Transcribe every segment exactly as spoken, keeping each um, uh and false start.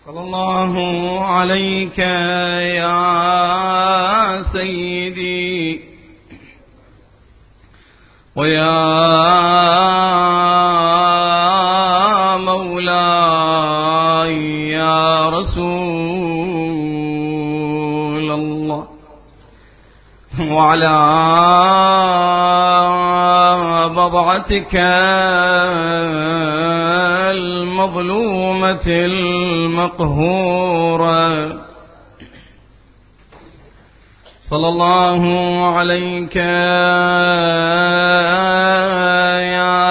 صلى الله عليك يا سيدي ويا مولاي يا رسول الله، وعلى بضعتك المظلومة المقهورة، صلى الله عليك يا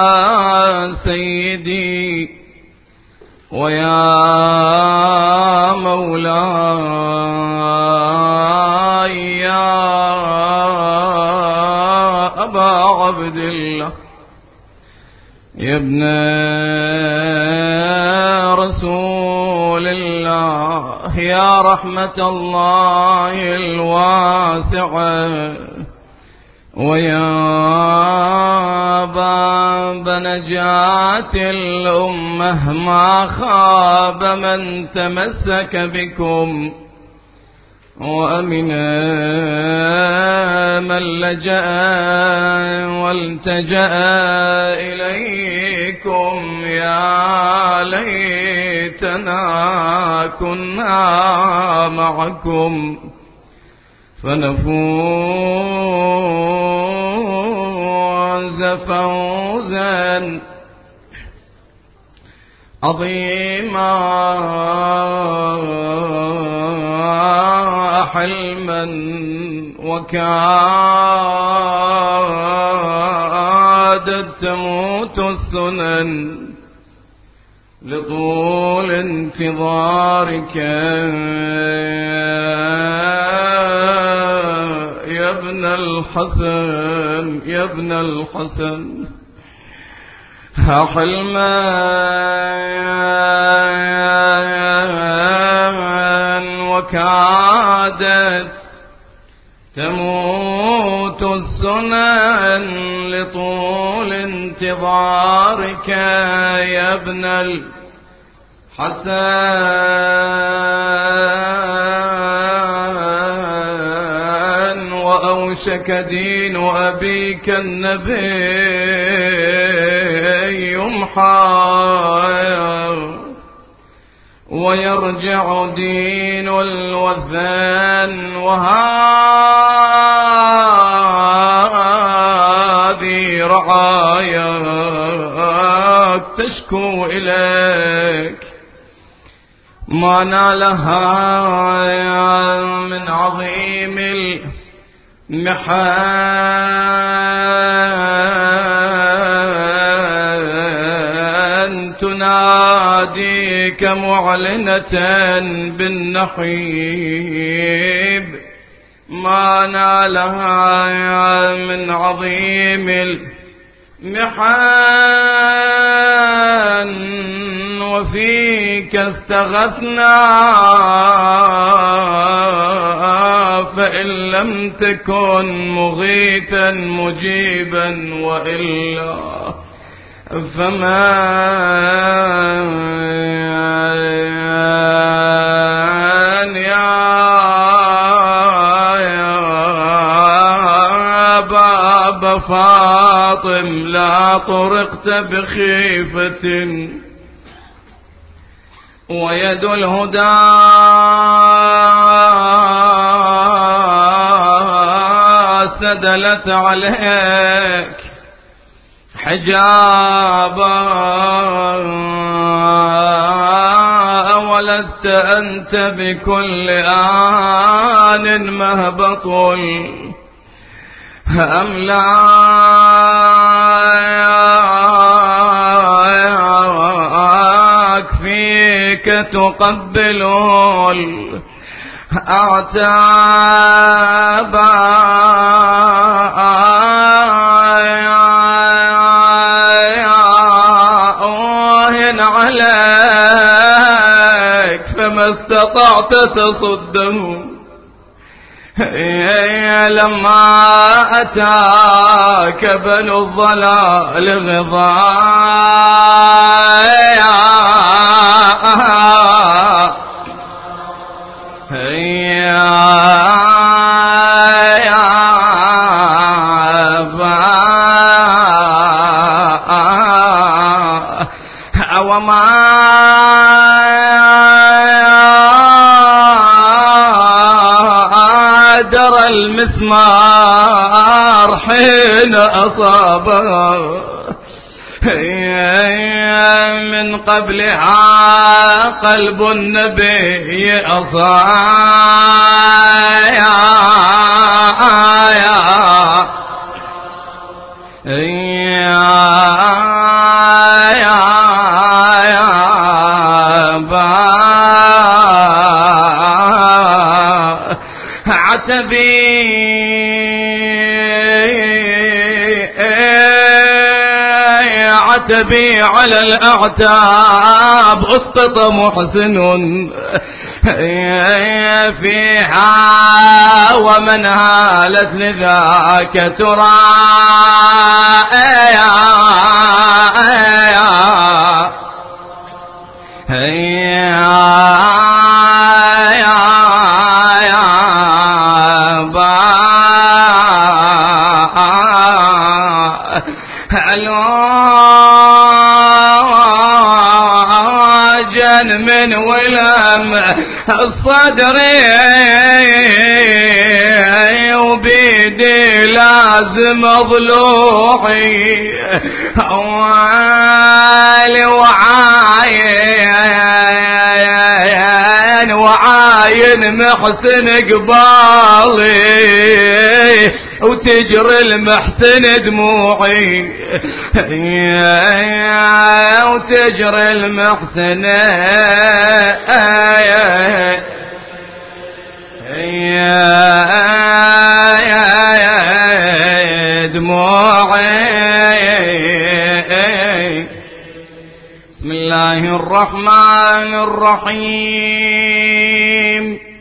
سيدي ويا مولاي يا أبا عبد الله، يا ابن رسول الله، يا رحمة الله الواسعة، ويا باب نجاة الأمة، ما خاب من تمسك بكم، وأمن من لجأ والتجأ إليكم. يا ليتنا كنا معكم فنفوز فوزا عظيما، حلما وكادت تموت السنن لطول انتظارك يا ابن الحسن، يا ابن الحسن، حلما وكادت تموت السنن لطول انتظارك يا ابن الحسن، وأوشك دين أبيك النبي يمحى ويرجع دين الوثن، وهذه رعاياك تشكو إليك ما نالها من عظيم المحن، تناديك معلنة بالنحيب ما نالها من عظيم المحن، وفيك استغثنا فإن لم تكن مغيثا مجيبا، وإلا فمن يا باب فاطم لا طرقت بخيفة، ويد الهدى سدلت عليك حجابا، ولدت أنت بكل آن مهبط أملاك، فيك تقبل الأعتاب عليك، فما استطعت تصدهم لما أتاك بنو الضلال غضايا المسمار حين أصابها من قبلها قلب النبي أصايا عتبي عتبي على الأعتاب أسقط محسن فيها ومن هالت لذاك ترى من ولم الصدر وبيدي لازم ضلوعي والي وعاين وعاين محسن قبالي وتجري المحسن دموعي وتجري المحسن دموعي. بسم الله الرحمن الرحيم.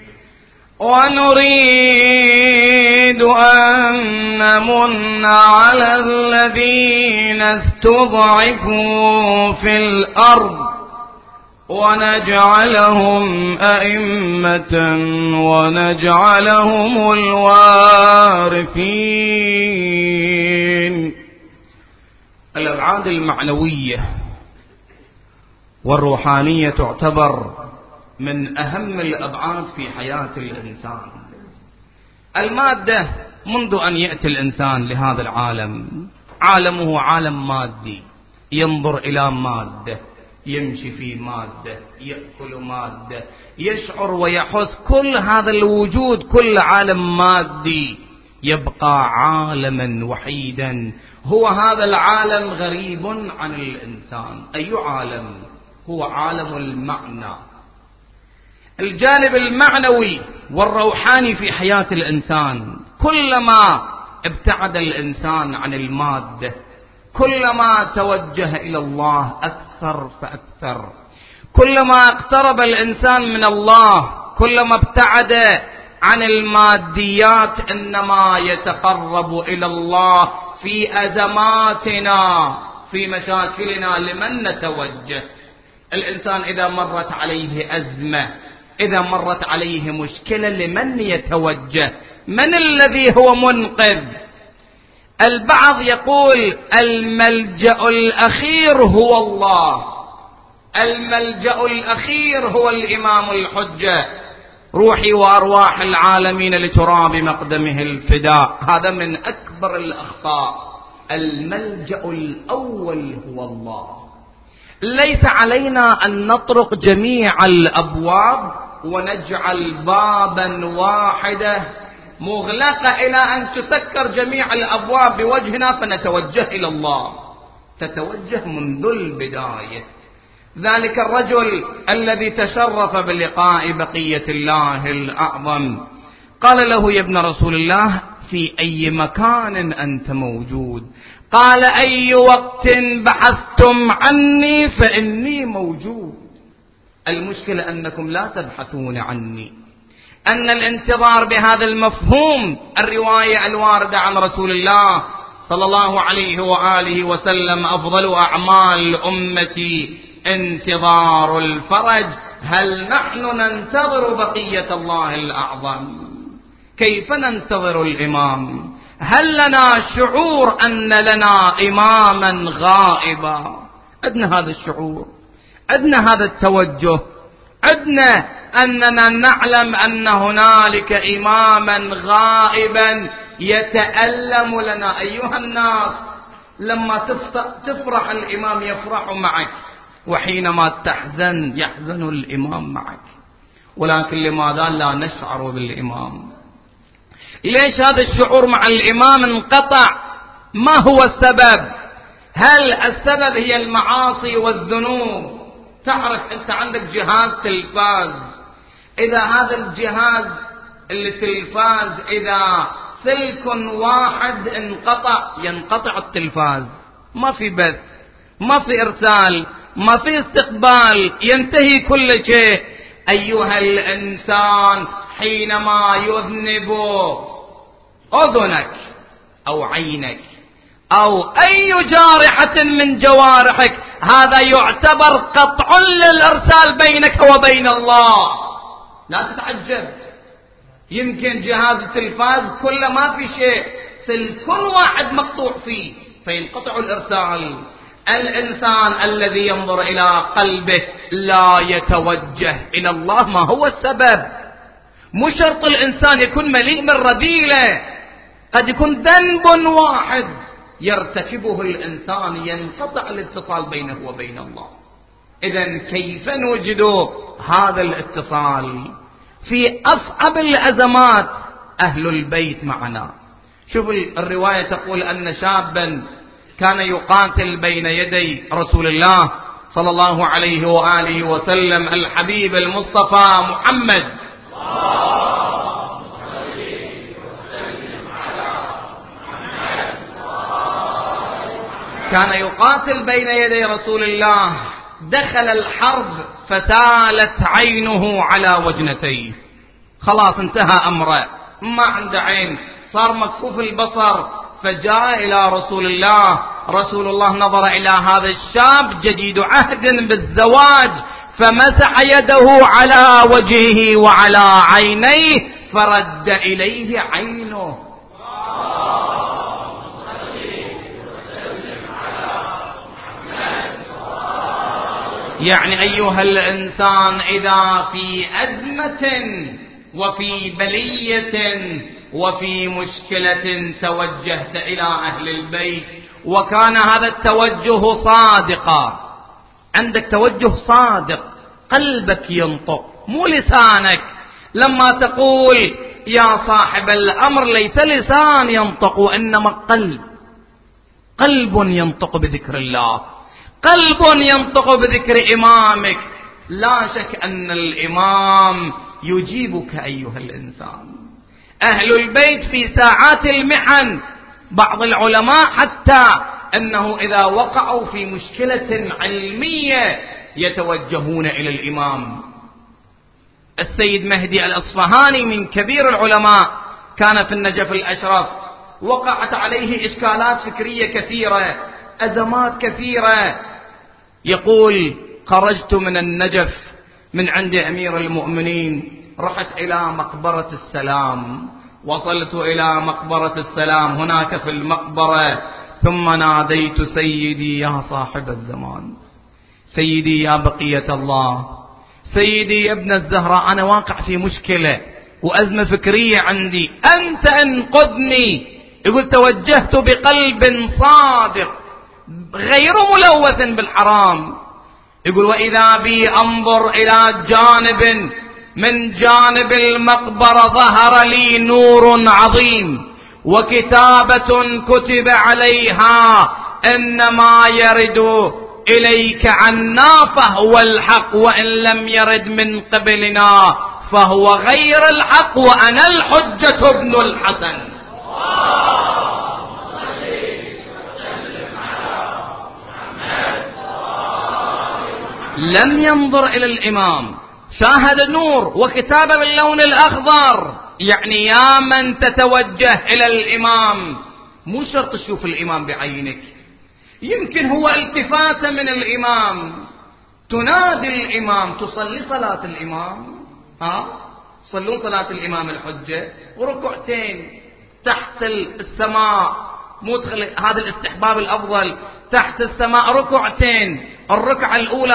ونريد أن نمن على الذين استضعفوا في الأرض ونجعلهم أئمة ونجعلهم الوارثين. الأبعاد المعنوية والروحانية تعتبر من أهم الأبعاد في حياة الإنسان. المادة منذ أن يأتي الإنسان لهذا العالم عالمه عالم مادي، ينظر إلى مادة، يمشي في مادة، يأكل مادة، يشعر ويحس، كل هذا الوجود كل عالم مادي. يبقى عالما وحيدا، هو هذا العالم غريب عن الإنسان. أي عالم؟ هو عالم المعنى، الجانب المعنوي والروحاني في حياة الإنسان. كلما ابتعد الإنسان عن المادة كلما توجه إلى الله أكثر فأكثر، كلما اقترب الإنسان من الله كلما ابتعد عن الماديات إنما يتقرب إلى الله. في أزماتنا في مشاكلنا لمن نتوجه؟ الإنسان إذا مرت عليه أزمة، إذا مرت عليه مشكلة، لمن يتوجه؟ من الذي هو منقذ؟ البعض يقول الملجأ الأخير هو الله، الملجأ الأخير هو الإمام الحجة، روحي وأرواح العالمين لتراب مقدمه الفداء. هذا من أكبر الأخطاء. الملجأ الأول هو الله. ليس علينا أن نطرق جميع الأبواب ونجعل بابا واحدة مغلقة إلى أن تسكر جميع الأبواب بوجهنا فنتوجه إلى الله. تتوجه منذ البداية. ذلك الرجل الذي تشرف بلقاء بقية الله الأعظم قال له: يا ابن رسول الله، في أي مكان أنت موجود؟ قال: أي وقت بحثتم عني فإني موجود. المشكلة أنكم لا تبحثون عني. أن الانتظار بهذا المفهوم، الرواية الواردة عن رسول الله صلى الله عليه وآله وسلم: أفضل أعمال أمتي انتظار الفرج. هل نحن ننتظر بقية الله الأعظم؟ كيف ننتظر الإمام؟ هل لنا شعور أن لنا إماما غائبا؟ عندنا هذا الشعور، عندنا هذا التوجه. عدنا أننا نعلم أن هنالك إماما غائبا يتألم لنا. أيها الناس، لما تفرح الإمام يفرح معك، وحينما تحزن يحزن الإمام معك. ولكن لماذا لا نشعر بالإمام؟ ليش هذا الشعور مع الإمام انقطع؟ ما هو السبب؟ هل السبب هي المعاصي والذنوب؟ تعرف أنت عندك جهاز تلفاز، إذا هذا الجهاز التلفاز إذا سلك واحد انقطع ينقطع التلفاز، ما في بث، ما في إرسال، ما في استقبال، ينتهي كل شيء. أيها الإنسان، حينما يذنب أذنك أو عينك أو أي جارحة من جوارحك، هذا يعتبر قطع للإرسال بينك وبين الله. لا تتعجب، يمكن جهاز التلفاز كله ما في شيء، سلك واحد مقطوع فيه فينقطع الإرسال. الإنسان الذي ينظر إلى قلبه لا يتوجه إلى الله. ما هو السبب؟ مو شرط الإنسان يكون مليء من رذيلة، قد يكون ذنب واحد يرتكبه الإنسان ينقطع الاتصال بينه وبين الله. إذن كيف نوجد هذا الاتصال في أصعب الأزمات؟ أهل البيت معنا. شوف الرواية تقول أن شابا كان يقاتل بين يدي رسول الله صلى الله عليه وآله وسلم، الحبيب المصطفى محمد، كان يقاتل بين يدي رسول الله. دخل الحرب فسالت عينه على وجنتيه، خلاص انتهى أمره، ما عنده عين، صار مكفوف البصر. فجاء إلى رسول الله، رسول الله نظر إلى هذا الشاب جديد عهد بالزواج، فمسح يده على وجهه وعلى عينيه فرد إليه عينه. يعني أيها الإنسان، إذا في أزمة وفي بلية وفي مشكلة توجهت إلى أهل البيت، وكان هذا التوجه صادقا، عندك توجه صادق، قلبك ينطق مو لسانك. لما تقول يا صاحب الأمر ليس لسان ينطق، وإنما قلب، قلب ينطق بذكر الله، قلب ينطق بذكر إمامك. لا شك أن الإمام يجيبك أيها الإنسان. أهل البيت في ساعات المحن، بعض العلماء حتى أنه إذا وقعوا في مشكلة علمية يتوجهون إلى الإمام. السيد مهدي الأصفهاني من كبير العلماء، كان في النجف الأشرف، وقعت عليه إشكالات فكرية كثيرة، أزمات كثيرة. يقول خرجت من النجف من عند أمير المؤمنين، رحت إلى مقبرة السلام، وصلت إلى مقبرة السلام، هناك في المقبرة ثم ناديت سيدي يا صاحب الزمان، سيدي يا بقية الله، سيدي يا ابن الزهراء، أنا واقع في مشكلة وأزمة فكرية عندي، أنت انقذني. يقول توجهت بقلب صادق غير ملوث بالحرام. يقول وإذا بي أنظر إلى جانب من جانب المقبرة ظهر لي نور عظيم وكتابة كتب عليها إنما يرد إليك عنا فهو الحق، وإن لم يرد من قبلنا فهو غير الحق، وأنا الحجة ابن الحسن. لم ينظر إلى الإمام، شاهد النور وكتابة باللون الأخضر. يعني يا من تتوجه إلى الإمام، مو شرط تشوف الإمام بعينك، يمكن هو التفاتة من الإمام، تنادي الإمام، تصلي صلاة الإمام، ها صلون صلاة الإمام الحجة، وركعتين تحت السماء، مو هذا الاستحباب الأفضل، تحت السماء ركعتين، الركعة الأولى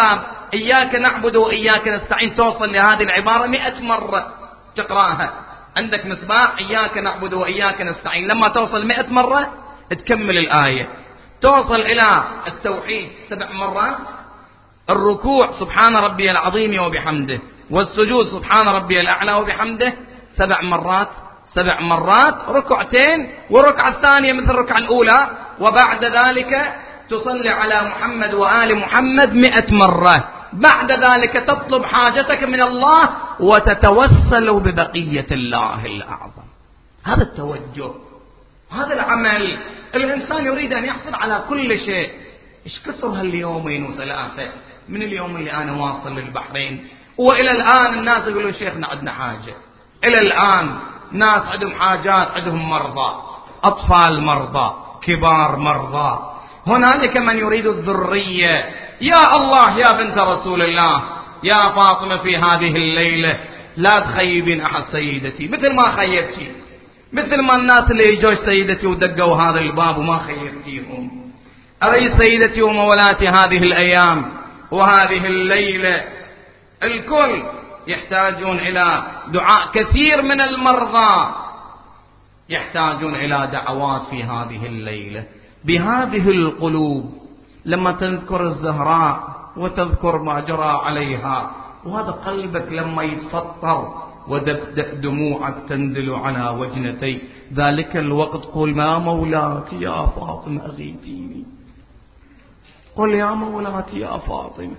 إياك نعبد وإياك نستعين توصل لهذه العبارة مئة مرة تقرأها. عندك مصباح إياك نعبد وإياك نستعين، لما توصل مئة مرة تكمل الآية. توصل إلى التوحيد سبع مرات، الركوع سبحان ربي العظيم وبحمده، والسجود سبحان ربي الأعلى وبحمده سبع مرات. سبع مرات ركعتين، والركعة الثانية مثل الركعة الأولى، وبعد ذلك تصلي على محمد وآل محمد مئة مرة. بعد ذلك تطلب حاجتك من الله وتتوسل ببقية الله الأعظم. هذا التوجه، هذا العمل. الإنسان يريد أن يحصل على كل شيء. إيش كثر هاليومين وثلاثة من اليوم اللي أنا واصل للبحرين، وإلى الآن الناس يقولون شيخنا عندنا حاجة. إلى الآن ناس عندهم حاجات، عندهم مرضى، أطفال مرضى، كبار مرضى. هنالك من يريد الذرية. يا الله يا بنت رسول الله يا فاطمة في هذه الليلة لا تخيبين أحد سيدتي مثل ما خيبتي، مثل ما الناس اللي يجوش سيدتي ودقوا هذا الباب وما خيبتيهم. أري سيدتي ومولاتي هذه الأيام وهذه الليلة الكل يحتاجون إلى دعاء. كثير من المرضى يحتاجون إلى دعوات في هذه الليلة. بهذه القلوب لما تذكر الزهراء وتذكر ما جرى عليها، وهذا قلبك لما يتفطر ودبدأ دموعك تنزل على وجنتي ذلك الوقت قل ما مولاتي يا فاطمة أغيثيني، قل يا مولاتي يا فاطمة،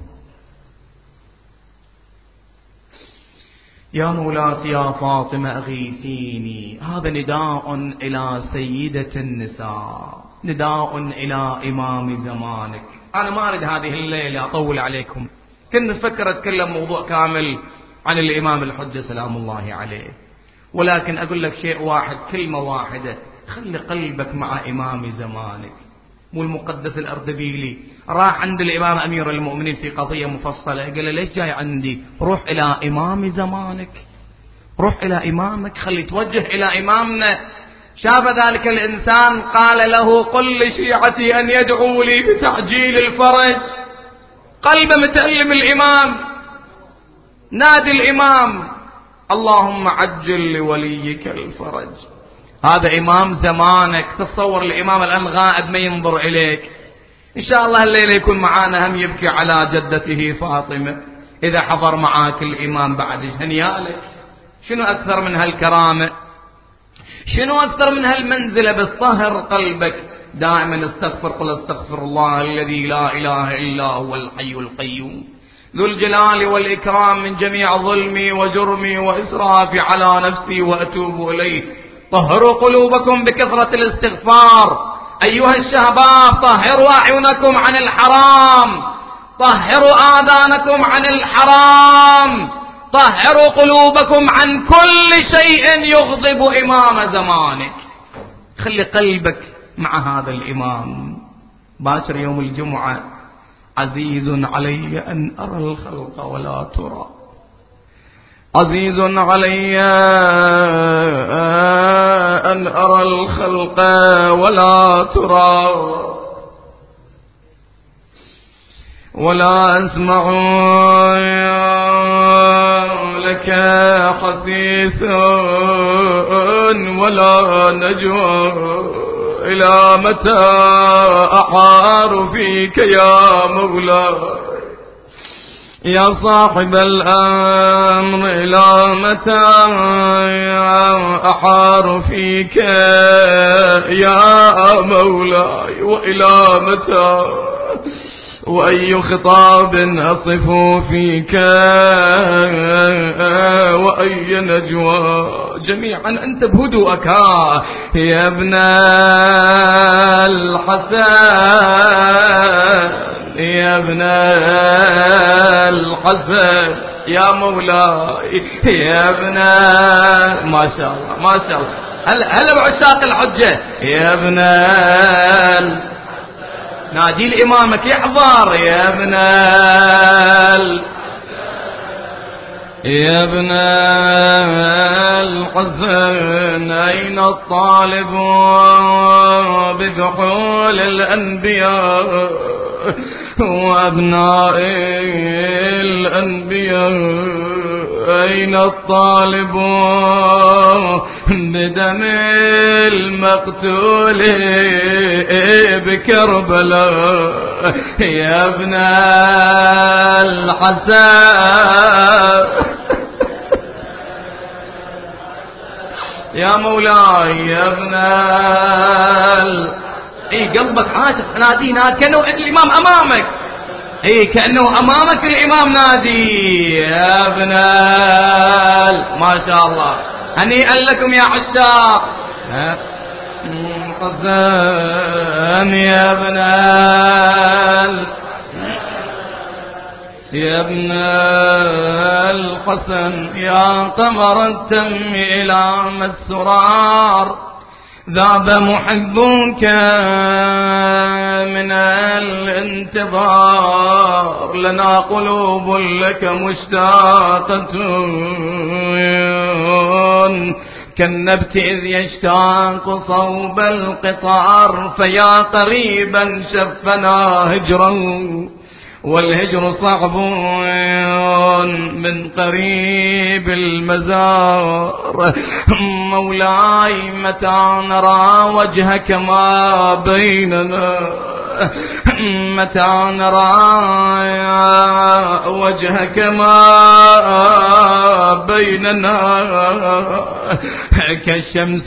يا مولاتي يا فاطمة أغيثيني. هذا نداء إلى سيدة النساء، نداء إلى إمام زمانك. أنا ما أريد هذه الليلة أطول عليكم، كنت أفكر أتكلم موضوع كامل عن الإمام الحجة سلام الله عليه، ولكن أقول لك شيء واحد، كلمة واحدة، خلي قلبك مع إمام زمانك. مو المقدس الأردبيلي راح عند الإمام أمير المؤمنين في قضية مفصلة، قال له ليش جاي عندي؟ روح إلى إمام زمانك، روح إلى إمامك، خلي توجه إلى إمامنا. شاف ذلك الإنسان قال له قل لشيعتي أن يدعوا لي بتعجيل الفرج. قلبه متألم الإمام، نادي الإمام اللهم عجل لوليك الفرج. هذا إمام زمانك. تصور الإمام الآن غائب ما ينظر إليك. إن شاء الله الليلة يكون معانا هم يبكي على جدته فاطمة إذا حضر معاك الإمام بعد هنيالك. شنو أكثر من هالكرامة؟ شنو أكثر من هالمنزلة؟ بالطهر قلبك دائما استغفر، قل استغفر الله الذي لا إله إلا هو الحي القيوم ذو الجلال والإكرام من جميع ظلمي وجرمي وإسرافي على نفسي وأتوب إليه. طهروا قلوبكم بكثرة الاستغفار. أيها الشباب طهروا أعينكم عن الحرام، طهروا آذانكم عن الحرام، طهروا قلوبكم عن كل شيء يغضب إمام زمانك. خلي قلبك مع هذا الإمام. باكر يوم الجمعة عزيز علي أن أرى الخلق ولا ترى، عزيز علي أن أرى الخلق ولا ترى، ولا أسمع لك حسيس ولا نجوى. إلى متى أحار فيك يا مولاي يا صاحب الأمر؟ إلى متى أحار فيك يا مولاي؟ وإلى متى؟ وأي خطاب أصف فيك وأي نجوى؟ جميعا أنت بهدوءك يا ابن الحسن، يا ابن الحسن يا مولاي يا ابن، ما شاء الله ما شاء الله. هل هل بعشاق الحجة يا ابن ال... نادي لإمامك يحضر يا ابن ال... يا ابن الحسن أين الطالب بكحول الأنبياء؟ وأبناء الأنبياء أين الطالبون بدم المقتول بكربلاء يا ابن الحسن يا مولاي يا ابن ال... اي قلبك عاشق نادي نادي كأنه الإمام أمامك، اي كأنه أمامك الإمام نادي يا ابن ال... ما شاء الله هنيئا لكم يا عشاق حسن يا ابن ال... يا ابن الحسن يا قمر التم إلى السرار ذاب محبك من الانتظار لنا قلوب لك مشتاقة كالنبت إذ يشتاق صوب القطار فيا قريبا شفنا هجرا والهجر صعب من قريب المزار مولاي متى نرى وجهك ما بيننا متى نرى وجهك ما بيننا كالشمس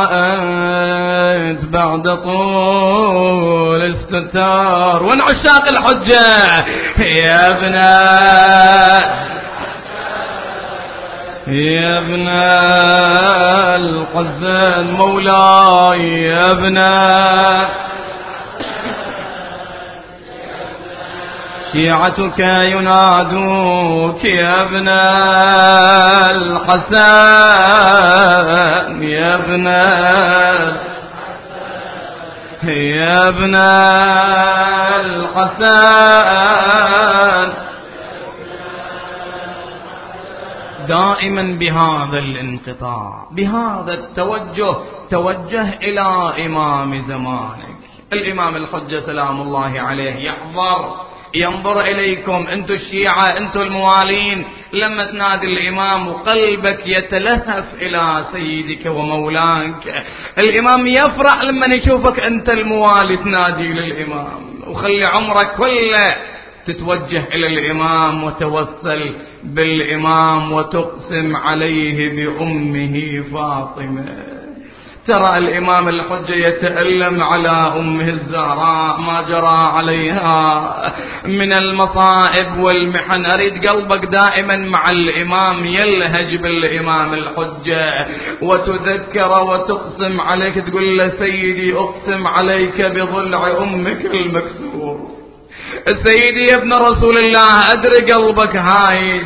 ضاءت بعد طول استتار وان عشاق الحجة يا ابن يا ابن الحسن مولاي يا ابن شيعتك ينادوك يا ابن الحسن يا ابن يا ابن الحسن دائما بهذا الانقطاع بهذا التوجه توجه إلى إمام زمانك الإمام الحجة سلام الله عليه يحضر ينظر إليكم أنتم الشيعة أنتم الموالين لما تنادي الإمام وقلبك يتلهف إلى سيدك ومولاك الإمام يفرح لما يشوفك أنت الموالي تنادي للإمام وخلي عمرك كله تتوجه إلى الإمام وتوسل بالإمام وتقسم عليه بأمه فاطمة ترى الإمام الحجة يتألم على أمه الزهراء ما جرى عليها من المصائب والمحن أريد قلبك دائما مع الإمام يلهج بالإمام الحجة وتذكر وتقسم عليك تقول له سيدي أقسم عليك بضلع أمك المكسور سيدي يا ابن رسول الله أدري قلبك هايج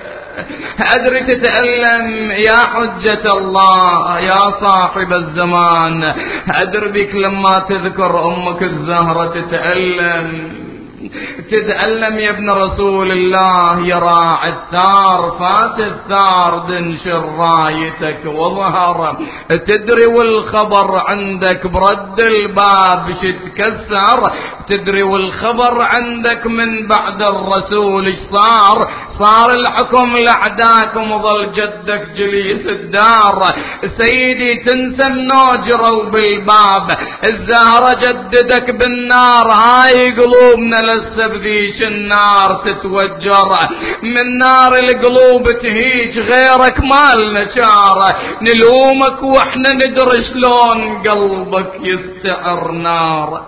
أدري تتألم يا حجة الله يا صاحب الزمان أدري بك لما تذكر أمك الزهرة تتألم تتألم يا ابن رسول الله يا راعي الثار فات الثار دنشر رايتك وظهر تدري والخبر عندك برد الباب شتكسر تدري والخبر عندك من بعد الرسول ايش صار صار الحكم لأعداكم وظل جدك جليس الدار سيدي تنسى النوجرة بالباب الزهرة جددك بالنار هاي قلوبنا لسه بذيش النار تتوجر من نار القلوب تهيج غيرك مالنا شارة نلومك واحنا ندري شلون قلبك يستعر نار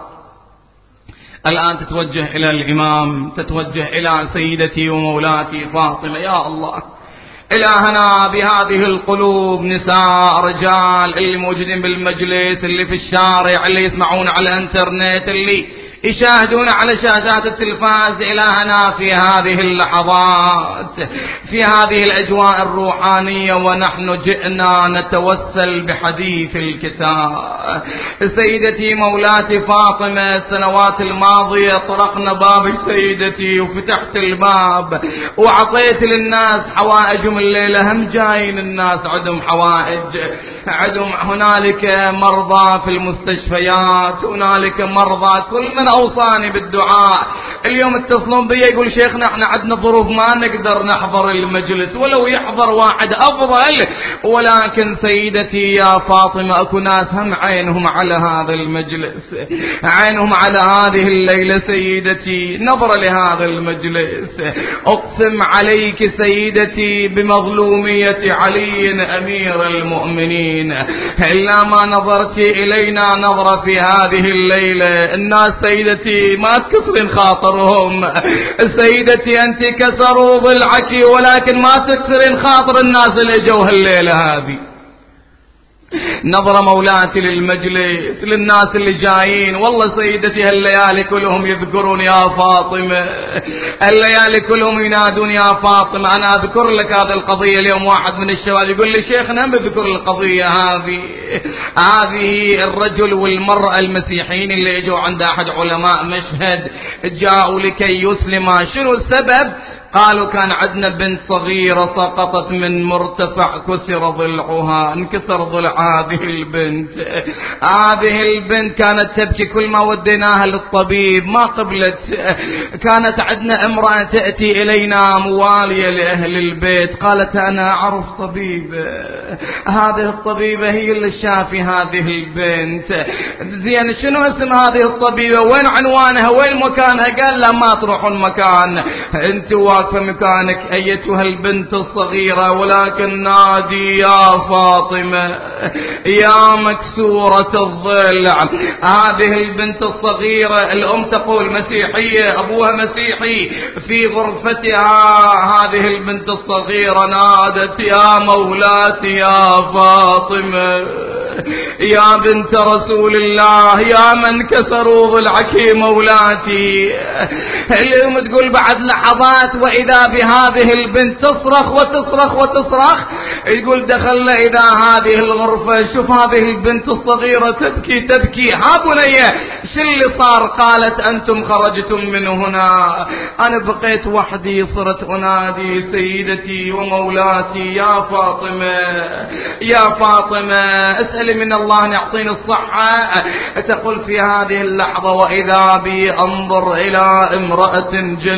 الآن تتوجه إلى الإمام تتوجه إلى سيدتي ومولاتي فاطمة يا الله إلهنا بهذه القلوب نساء رجال اللي موجودين بالمجلس اللي في الشارع اللي يسمعون على الانترنت اللي يشاهدون على شاشات التلفاز إلهنا في هذه اللحظات في هذه الأجواء الروحانية ونحن جئنا نتوسل بحديث الكتاب سيدتي مولاتي فاطمة السنوات الماضية طرقنا باب سيدتي وفتحت الباب وعطيت للناس حوائجهم الليلة هم جايين الناس عندهم حوائج عندهم هنالك مرضى في المستشفيات هنالك مرضى كل من أوصاني بالدعاء. اليوم اتصلون بي يقول شيخنا احنا عندنا ظروف ما نقدر نحضر المجلس، ولو يحضر واحد أفضل، ولكن سيدتي يا فاطمة أكو ناس هم عينهم على هذا المجلس، عينهم على هذه الليلة سيدتي، نظرة لهذا المجلس. أقسم عليك سيدتي بمظلومية علي أمير المؤمنين إلا ما نظرت إلينا نظرة في هذه الليلة. الناس سيدتي ما تكسرين خاطرهم، سيدتي أنت كسروا ضلعك ولكن ما تكسرين خاطر الناس اللي جو هالليلة هذه. نظرة مولاتي للمجلس، للناس اللي جايين. والله سيدتي هالليالي كلهم يذكرون يا فاطمة، هالليالي كلهم ينادون يا فاطمة. أنا أذكر لك هذه القضية. اليوم واحد من الشباب يقول لي شيخنا بذكر القضية هذه، هذه الرجل والمرأة المسيحيين اللي اجوا عند أحد علماء مشهد، جاءوا لكي يسلما. شنو السبب؟ قالوا كان عندنا بنت صغيرة سقطت من مرتفع كسر ضلعها، انكسر ضلع هذه البنت. هذه البنت كانت تبكي كل ما وديناها للطبيب ما قبلت. كانت عندنا امرأة تأتي إلينا موالية لأهل البيت، قالت أنا أعرف طبيب، هذه الطبيبة هي اللي شافي هذه البنت. زين شنو اسم هذه الطبيبة؟ وين عنوانها؟ وين مكانها؟ قال لا ما تروحون مكان، انت واقفة مكانك أيتها البنت الصغيرة، ولكن نادي يا فاطمة يا مكسورة الضلع. هذه البنت الصغيرة الأم تقول مسيحية، أبوها مسيحي، في غرفتها هذه البنت الصغيرة نادت يا مولاتي يا فاطمة يا بنت رسول الله يا من كسروا ضلعك مولاتي. الأم تقول بعد لحظات وإذا بهذه البنت تصرخ وتصرخ وتصرخ. يقول دخلنا إلى هذه الغرفة، شوف هذه البنت الصغيرة تبكي تبكي. ها بنية شو اللي صار؟ قالت أنتم خرجتم من هنا، أنا بقيت وحدي، صرت أنادي سيدتي ومولاتي يا فاطمة يا فاطمة اسألي من الله أن يعطيني الصحة. تقول في هذه اللحظة وإذا بي أنظر إلى امرأة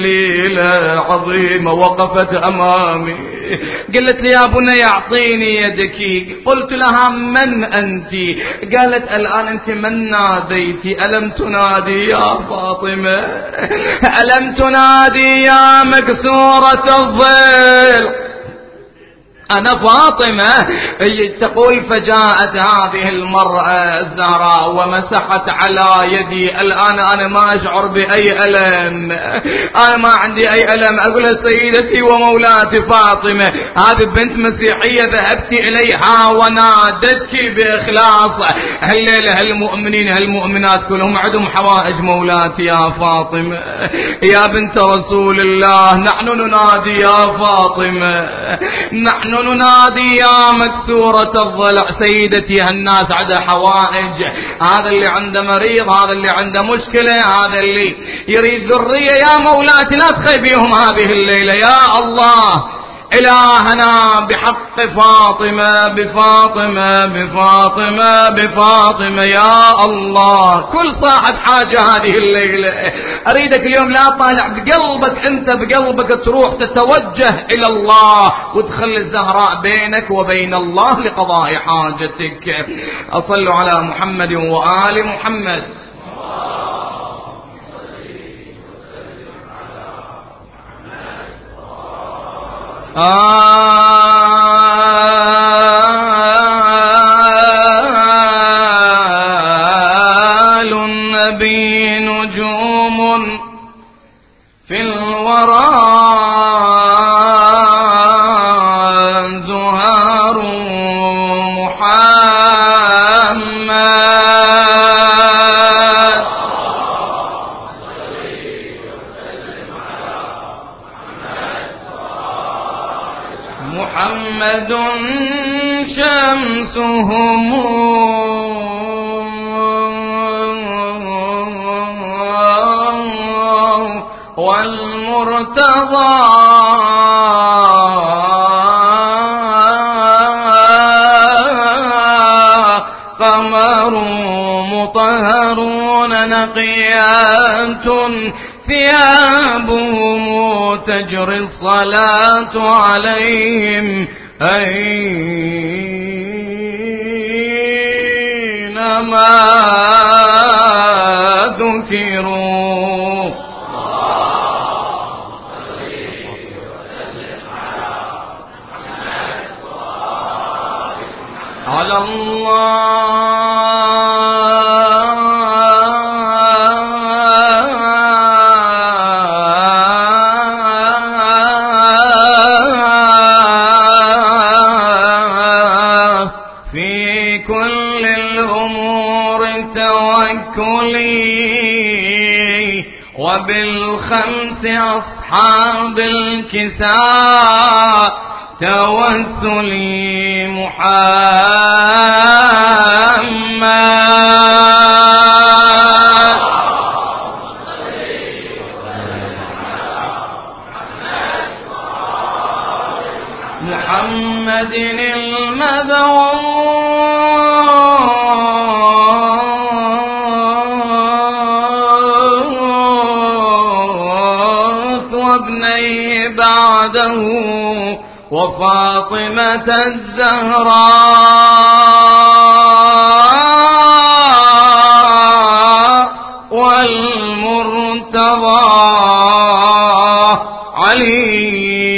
جليلة عظيمة وقفت أمامي. قلت لي يا بني أعطيني يدك. قلت لها من أنت؟ قالت الآن أنت من ناديتي؟ ألم تنادي يا فاطمة؟ ألم تنادي يا مكسورة الضلع؟ أنا فاطمة. تقول فجاءت هذه المرأة الزهراء ومسحت على يدي. الآن أنا ما أشعر بأي ألم، أنا ما عندي أي ألم. أقول سيدتي ومولاتي فاطمة هذه بنت مسيحية ذهبت إليها ونادتك بإخلاص. هالليلة هالمؤمنين هالمؤمنات كلهم عندهم حوائج مولاتي يا فاطمة يا بنت رسول الله. نحن ننادي يا فاطمة، نحن ننادي يا مكسورة الضلع. سيدتي هالناس عندها حوائج، هذا اللي عنده مريض، هذا اللي عنده مشكلة، هذا اللي يريد ذرية. يا مولاتي لا تخيبيهم هذه الليلة يا الله. إلهنا بحق فاطمة بفاطمة بفاطمة بفاطمة يا الله. كل صاحب حاجة هذه الليلة. أريدك اليوم لا طالع بقلبك، أنت بقلبك تروح تتوجه إلى الله وتخلي الزهراء بينك وبين الله لقضاء حاجتك. أصلوا على محمد وآل محمد. آل النبي نجوم في الورى زهار محمد شمسهم والمرتضى قمر مطهرون نقيات ثيابهم تجري الصلاة عليهم أينما ذكروا. على الله في كل الأمور توكلي، وبالخمس أصحاب الكساء توسلي محمد. محمد المبعوث وابنيه بعده وفاطمة الزهراء والمرتضى علي.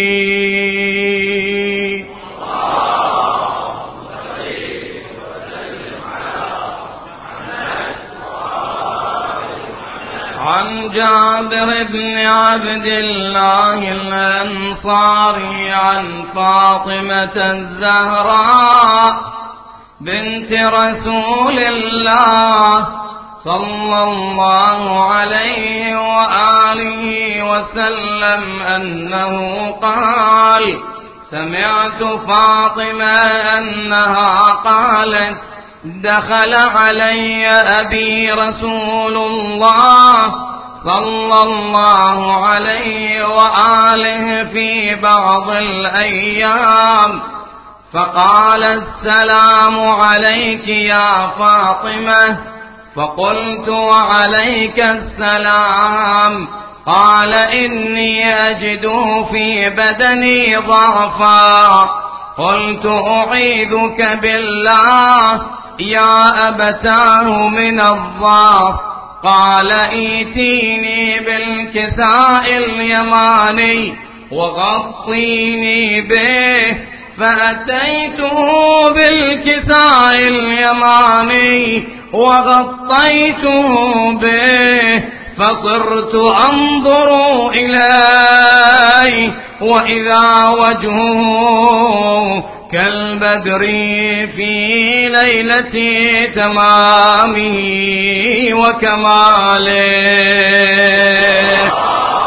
عن جابر بن عبد الله الأنصاري عن فاطمة الزهراء بنت رسول الله صلى الله عليه وآله وسلم أنه قال: سمعت فاطمة أنها قالت: دخل علي أبي رسول الله صلى الله عليه وآله في بعض الأيام فقال: السلام عليك يا فاطمة. فقلت: وعليك السلام. قال: إني أجد في بدني ضعفا. قلت: أعيذك بالله يا أبتاه من الضعف. قال: ايتيني بالكساء اليماني وغطيني به. فأتيته بالكساء اليماني وغطيته به، فصرت أنظر إليه وإذا وجهه كالبدر في ليلة تمامه وكماله.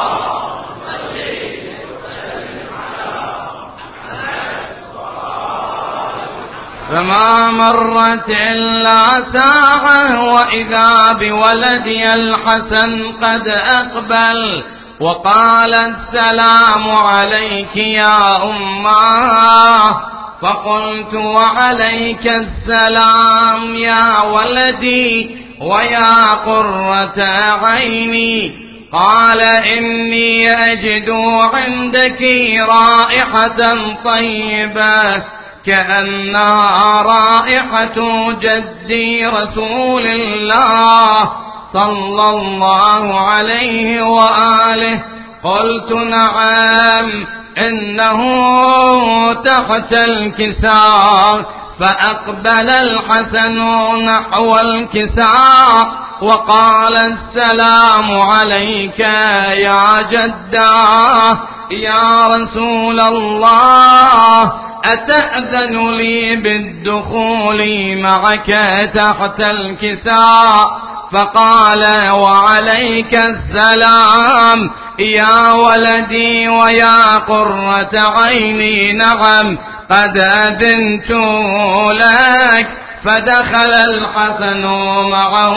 فما مرت إلا ساعة وإذا بولدي الحسن قد أقبل وقال: السلام عليك يا أماه. فقلت: وعليك السلام يا ولدي ويا قرة عيني. قال: إني أجد عندك رائحة طيبة كأنها رائحة جدي رسول الله صلى الله عليه وآله. قلت: نعم، إنه تحت الكساء. فأقبل الحسن نحو الكساء وقال: السلام عليك يا جداه يا رسول الله، أتأذن لي بالدخول معك تحت الكساء؟ فقال: وعليك السلام يا ولدي ويا قرة عيني، نعم قد أذنت لك. فدخل الحسن معه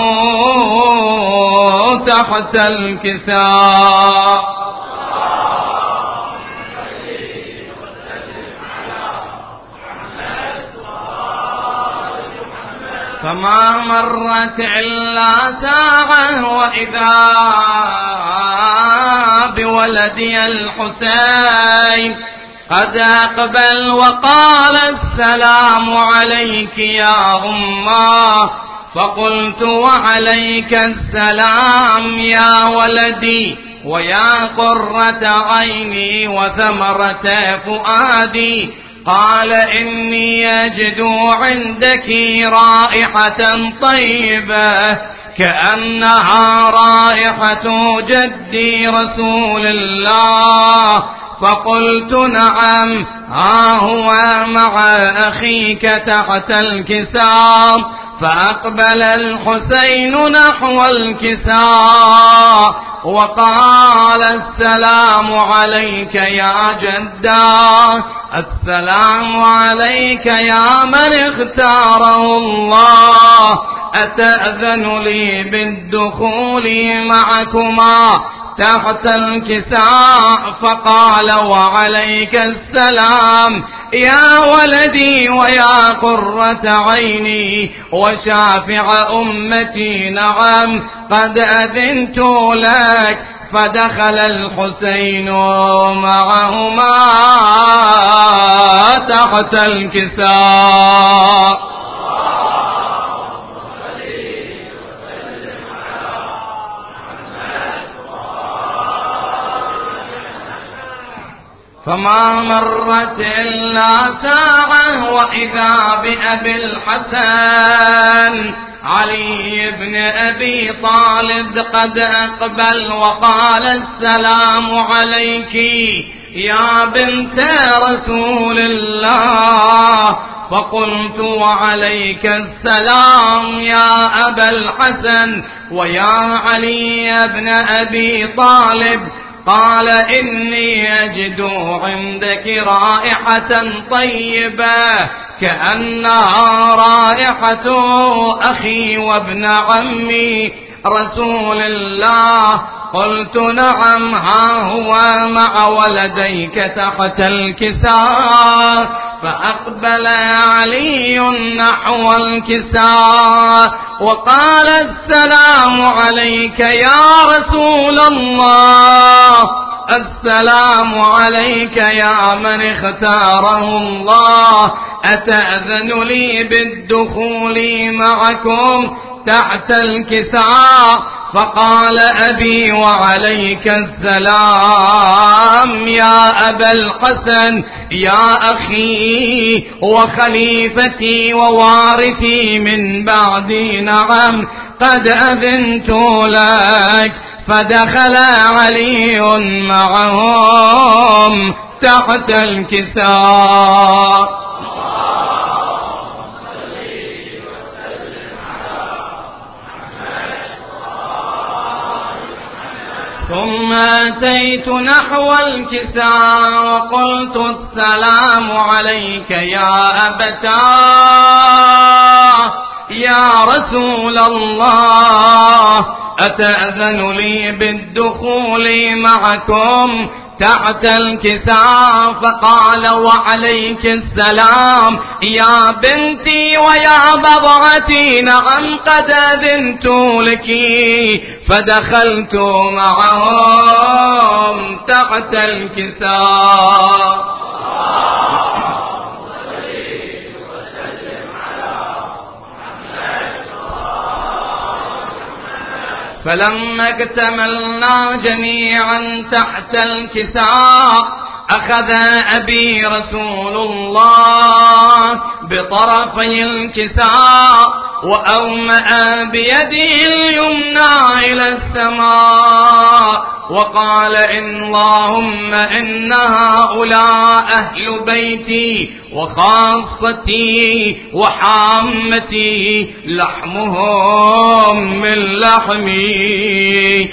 تحت الكساء. فما مرت إلا ساعة وإذا بولدي الحسين قد أقبل وقال السلام عليك يا أمه. فقلت وعليك السلام يا ولدي ويا قرة عيني وثمرة فؤادي. قال إني أجد عندك رائحة طيبة كأنها رائحة جدي رسول الله. فقلت نعم، ها هو مع أخيك تحت الكساء. فأقبل الحسين نحو الكساء وقال السلام عليك يا جدا، السلام عليك يا من اختاره الله، أتأذن لي بالدخول معكما تحت الكساء؟ فقال وعليك السلام يا ولدي ويا قرة عيني وشافع أمتي، نعم قد أذنت لك. فدخل الحسين معهما تحت الكساء. فما مرت إلا ساعة وإذا بأبي الحسن علي بن أبي طالب قد أقبل وقال السلام عليك يا بنت رسول الله. فقلت وعليك السلام يا أبا الحسن ويا علي بن أبي طالب. قال إني أجد عندك رائحة طيبة كأنها رائحة أخي وابن عمي رسول الله. قلت نعم، ها هو مع ولديك تحت الكساء. فأقبل علي نحو الكساء وقال السلام عليك يا رسول الله، السلام عليك يا من اختاره الله، أتأذن لي بالدخول معكم تحت الكساء؟ فقال أبي وعليك السلام يا أبا الحسن يا أخي وخليفتي ووارثي من بعدي، نعم قد أذنت لك. فدخل علي معهم تحت الكساء. ثم أتيت نحو الكساء وقلت السلام عليك يا أبتاه يا رسول الله، أتأذن لي بالدخول معكم تحت الكساء؟ فقال وعليك السلام يا بنتي ويا بضعتي، نعم قد أذنت لك. فدخلت معهم تحت الكساء. فلما اكتملنا جميعا تحت الكساء أخذ أبي رسول الله بطرفي الكساء وأومأ بيده اليمنى إلى السماء وقال اللهم إن هؤلاء أهل بيتي وخاصتي وحامتي، لحمهم من لحمي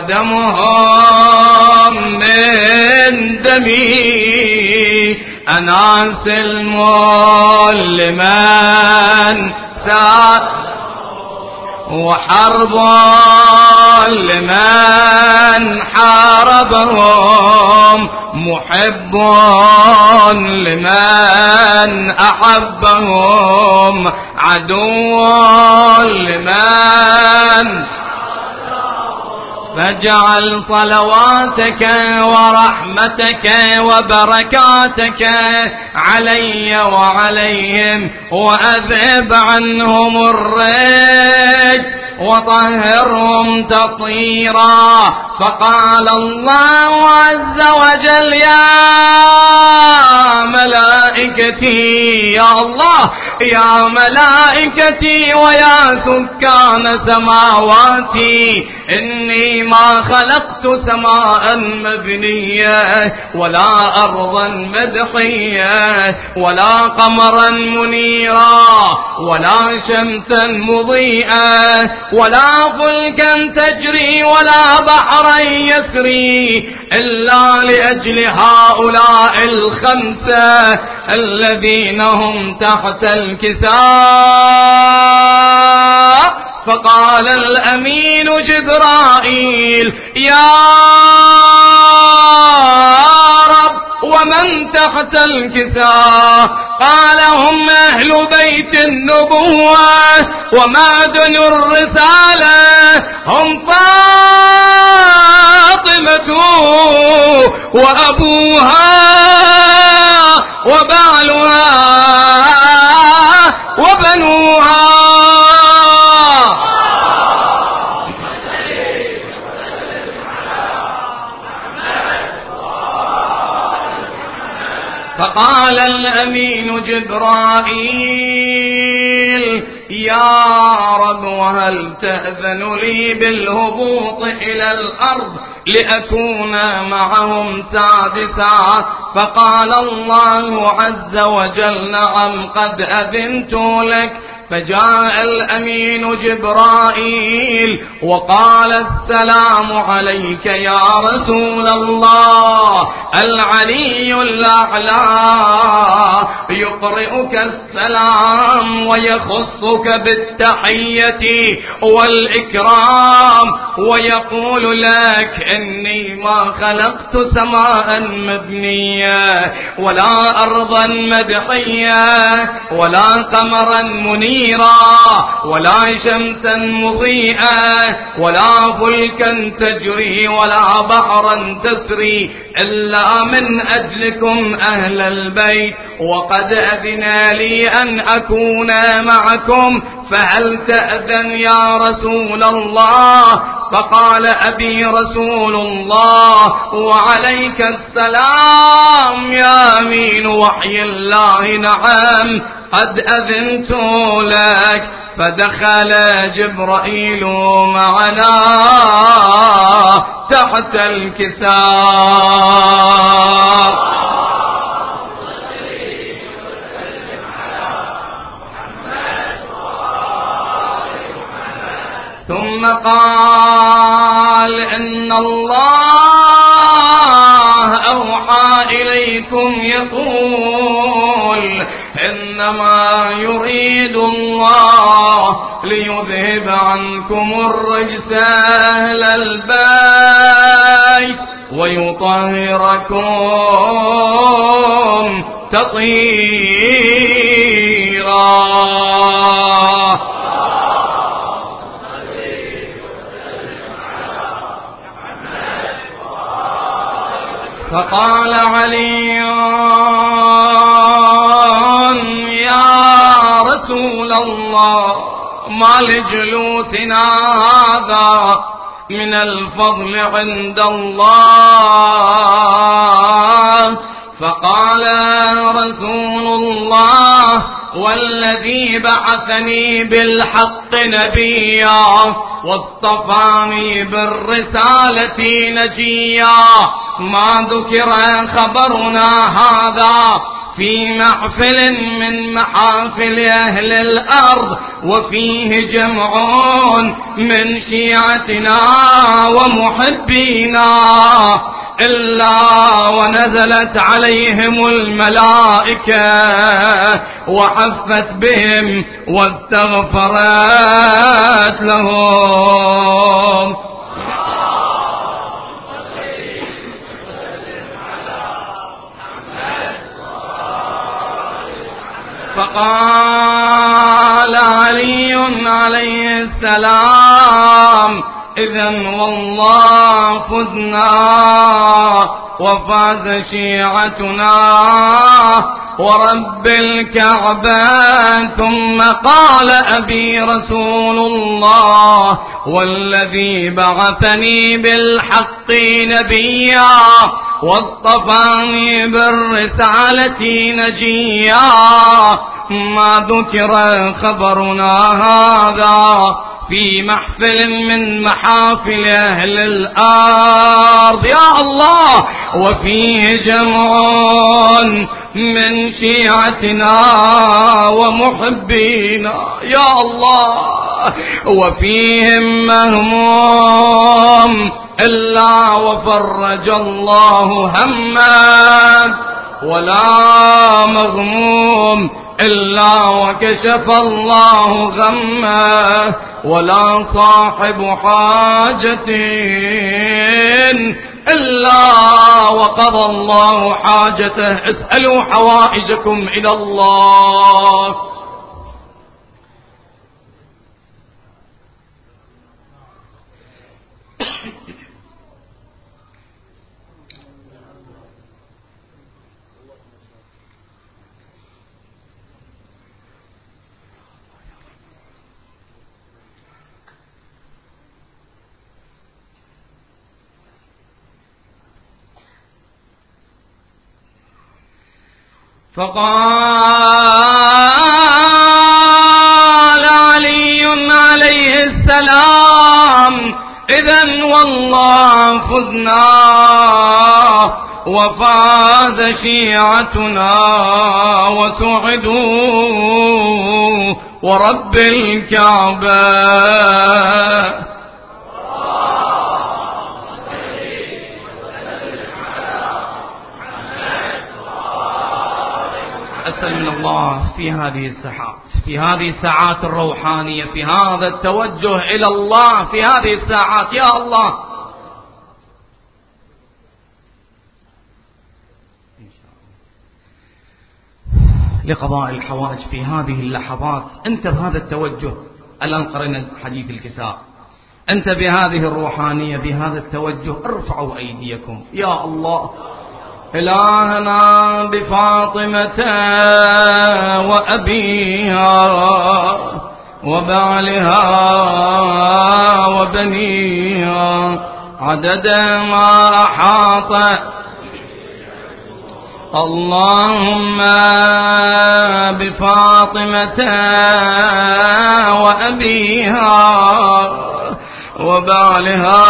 ودمهم من دمي، أنا سلم لمن ساد وحرب لمن حاربهم محب لمن أحبهم عدو لمن فاجعل صلواتك ورحمتك وبركاتك علي وعليهم وأذهب عنهم الرجس وطهرهم تطهيرا. فقال الله عز وجل يا ملائكتي يا الله يا ملائكتي ويا سكان سماواتي إني ما خلقت سماء مبنية ولا أرضا مدحية ولا قمرا منيرا ولا شمسا مضيئة ولا فلكا تجري ولا بحرا يسري إلا لأجل هؤلاء الخمسة الذين هم تحت الكساء. فقال الأمين جبرائيل يا رب ومن تحت الكساء؟ قال هم أهل بيت النبوة ومعدن الرسالة هم فاطمة وأبوها وبعلها وبنوها. فقال الأمين جبرائيل يا رب وهل تأذن لي بالهبوط إلى الأرض لأكون معهم سادسا؟ فقال الله عز وجل نعم قد أذنت لك. فجاء الأمين جبرائيل وقال السلام عليك يا رسول الله. العلي الأعلى يقرئك السلام ويخصك بالتحية والإكرام ويقول لك إني ما خلقت سماء مبنية ولا أرضا مدحية ولا قمرا منيرا ولا شمسا مضيئة ولا فلكا تجري ولا بحرا تسري إلا من أجلكم أهل البيت وقد أذن لي أن أكون معكم فهل تأذن يا رسول الله؟ فقال أبي رسول الله وعليك السلام يا أمين وحي الله نعم قد أذنت لك. فدخل جبرائيل معنا تحت الكساء. ثم قال إن الله أوحى إليكم يقول إنما يريد الله ليذهب عنكم الرجس أهل البيت ويطهركم تطهيرا. فقال علي يا رسول الله ما لجلوسنا هذا من الفضل عند الله. فقال رسول الله والذي بعثني بالحق نبيا واصطفاني بالرسالة نجيا ما ذكر خبرنا هذا في محفل من محافل أهل الأرض وفيه جمعون من شيعتنا ومحبينا إلا ونزلت عليهم الملائكة وحفت بهم واستغفرت لهم. فقال علي عليه السلام إذن والله فزنا وفاز شيعتنا ورب الكعبة. ثم قال أبي رسول الله والذي بعثني بالحق نبيا واصطفاني بالرسالة نجيا ما ذكر خبرنا هذا في محفل من محافل أهل الأرض يا الله وفيه جمع من شيعتنا ومحبينا يا الله وفيهم مهموم إلا وفرج الله همه ولا مغموم إلا وكشف الله غمه ولا صاحب حاجة إلا وقضى الله حاجته. اسألوا حوائجكم إلى الله. فقال علي عليه السلام إذن والله فزنا وفاز شيعتنا وسعدوا ورب الكعبة. أسأل من الله في هذه الساعات في هذه الساعات الروحانية في هذا التوجه إلى الله في هذه الساعات يا الله لقضاء الحوائج في هذه اللحظات. أنت بهذا التوجه الآن قرأنا حديث الكساء أنت بهذه الروحانية بهذا التوجه ارفعوا أيديكم يا الله إلهنا بفاطمة وأبيها وبعلها وبنيها عدد ما أحاط اللهم بفاطمة وأبيها وبعلها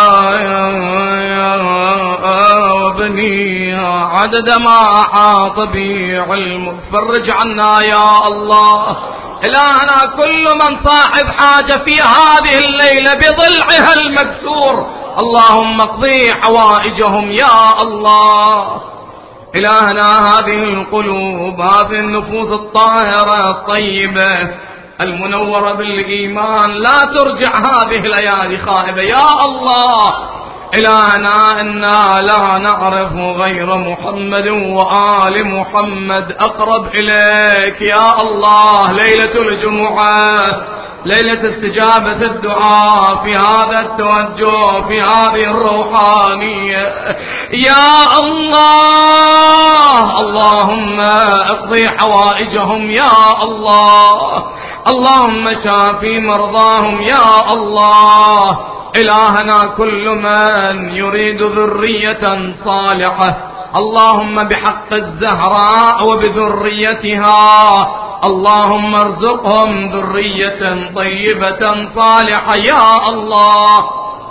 وبنيها عدد ما أحاط به علمك. فرج عنا يا الله إلهنا كل من صاحب حاجة في هذه الليلة بضلعها المكسور اللهم اقضي حوائجهم يا الله. إلهنا هذه القلوب هذه النفوس الطاهرة الطيبة المنورة بالإيمان لا ترجع هذه الليالي خائبة يا الله. إلهنا إنا لا نعرف غير محمد وآل محمد أقرب إليك يا الله. ليلة الجمعة ليلة استجابة الدعاء في هذا التوجه في هذه الروحانية يا الله. اللهم اقضي حوائجهم يا الله. اللهم شافي مرضاهم يا الله. إلهنا كل من يريد ذرية صالحة اللهم بحق الزهراء وبذريتها اللهم ارزقهم ذرية طيبة صالحة يا الله.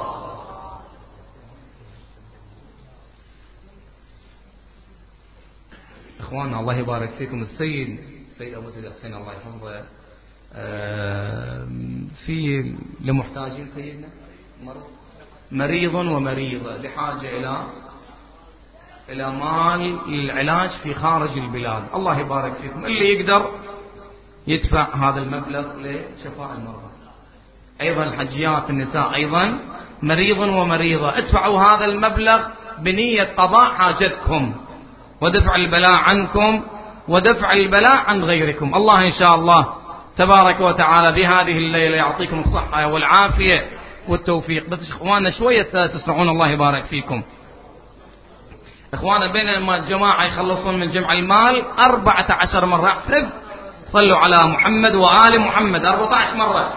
إخواننا الله يبارك فيكم السيد السيد أبو سيد حسين الله يحفظه في لمحتاجين سيدنا مريض ومريضة لحاجة إلى إلى مال العلاج في خارج البلاد. الله يبارك فيكم اللي يقدر يدفع هذا المبلغ لشفاء المرضى. أيضا الحجيات النساء أيضا مريض ومريضة ادفعوا هذا المبلغ بنية قضاء حاجتكم ودفع البلاء عنكم ودفع البلاء عن غيركم. الله إن شاء الله تبارك وتعالى بهذه الليلة يعطيكم الصحة والعافية والتوفيق. بس إخواننا شوية تسمعون، الله يبارك فيكم. إخوانا بين ما الجماعة يخلصون من جمع المال أربعة عشر مرة، احسب صلوا على محمد وآل محمد أربعة عشر مرة.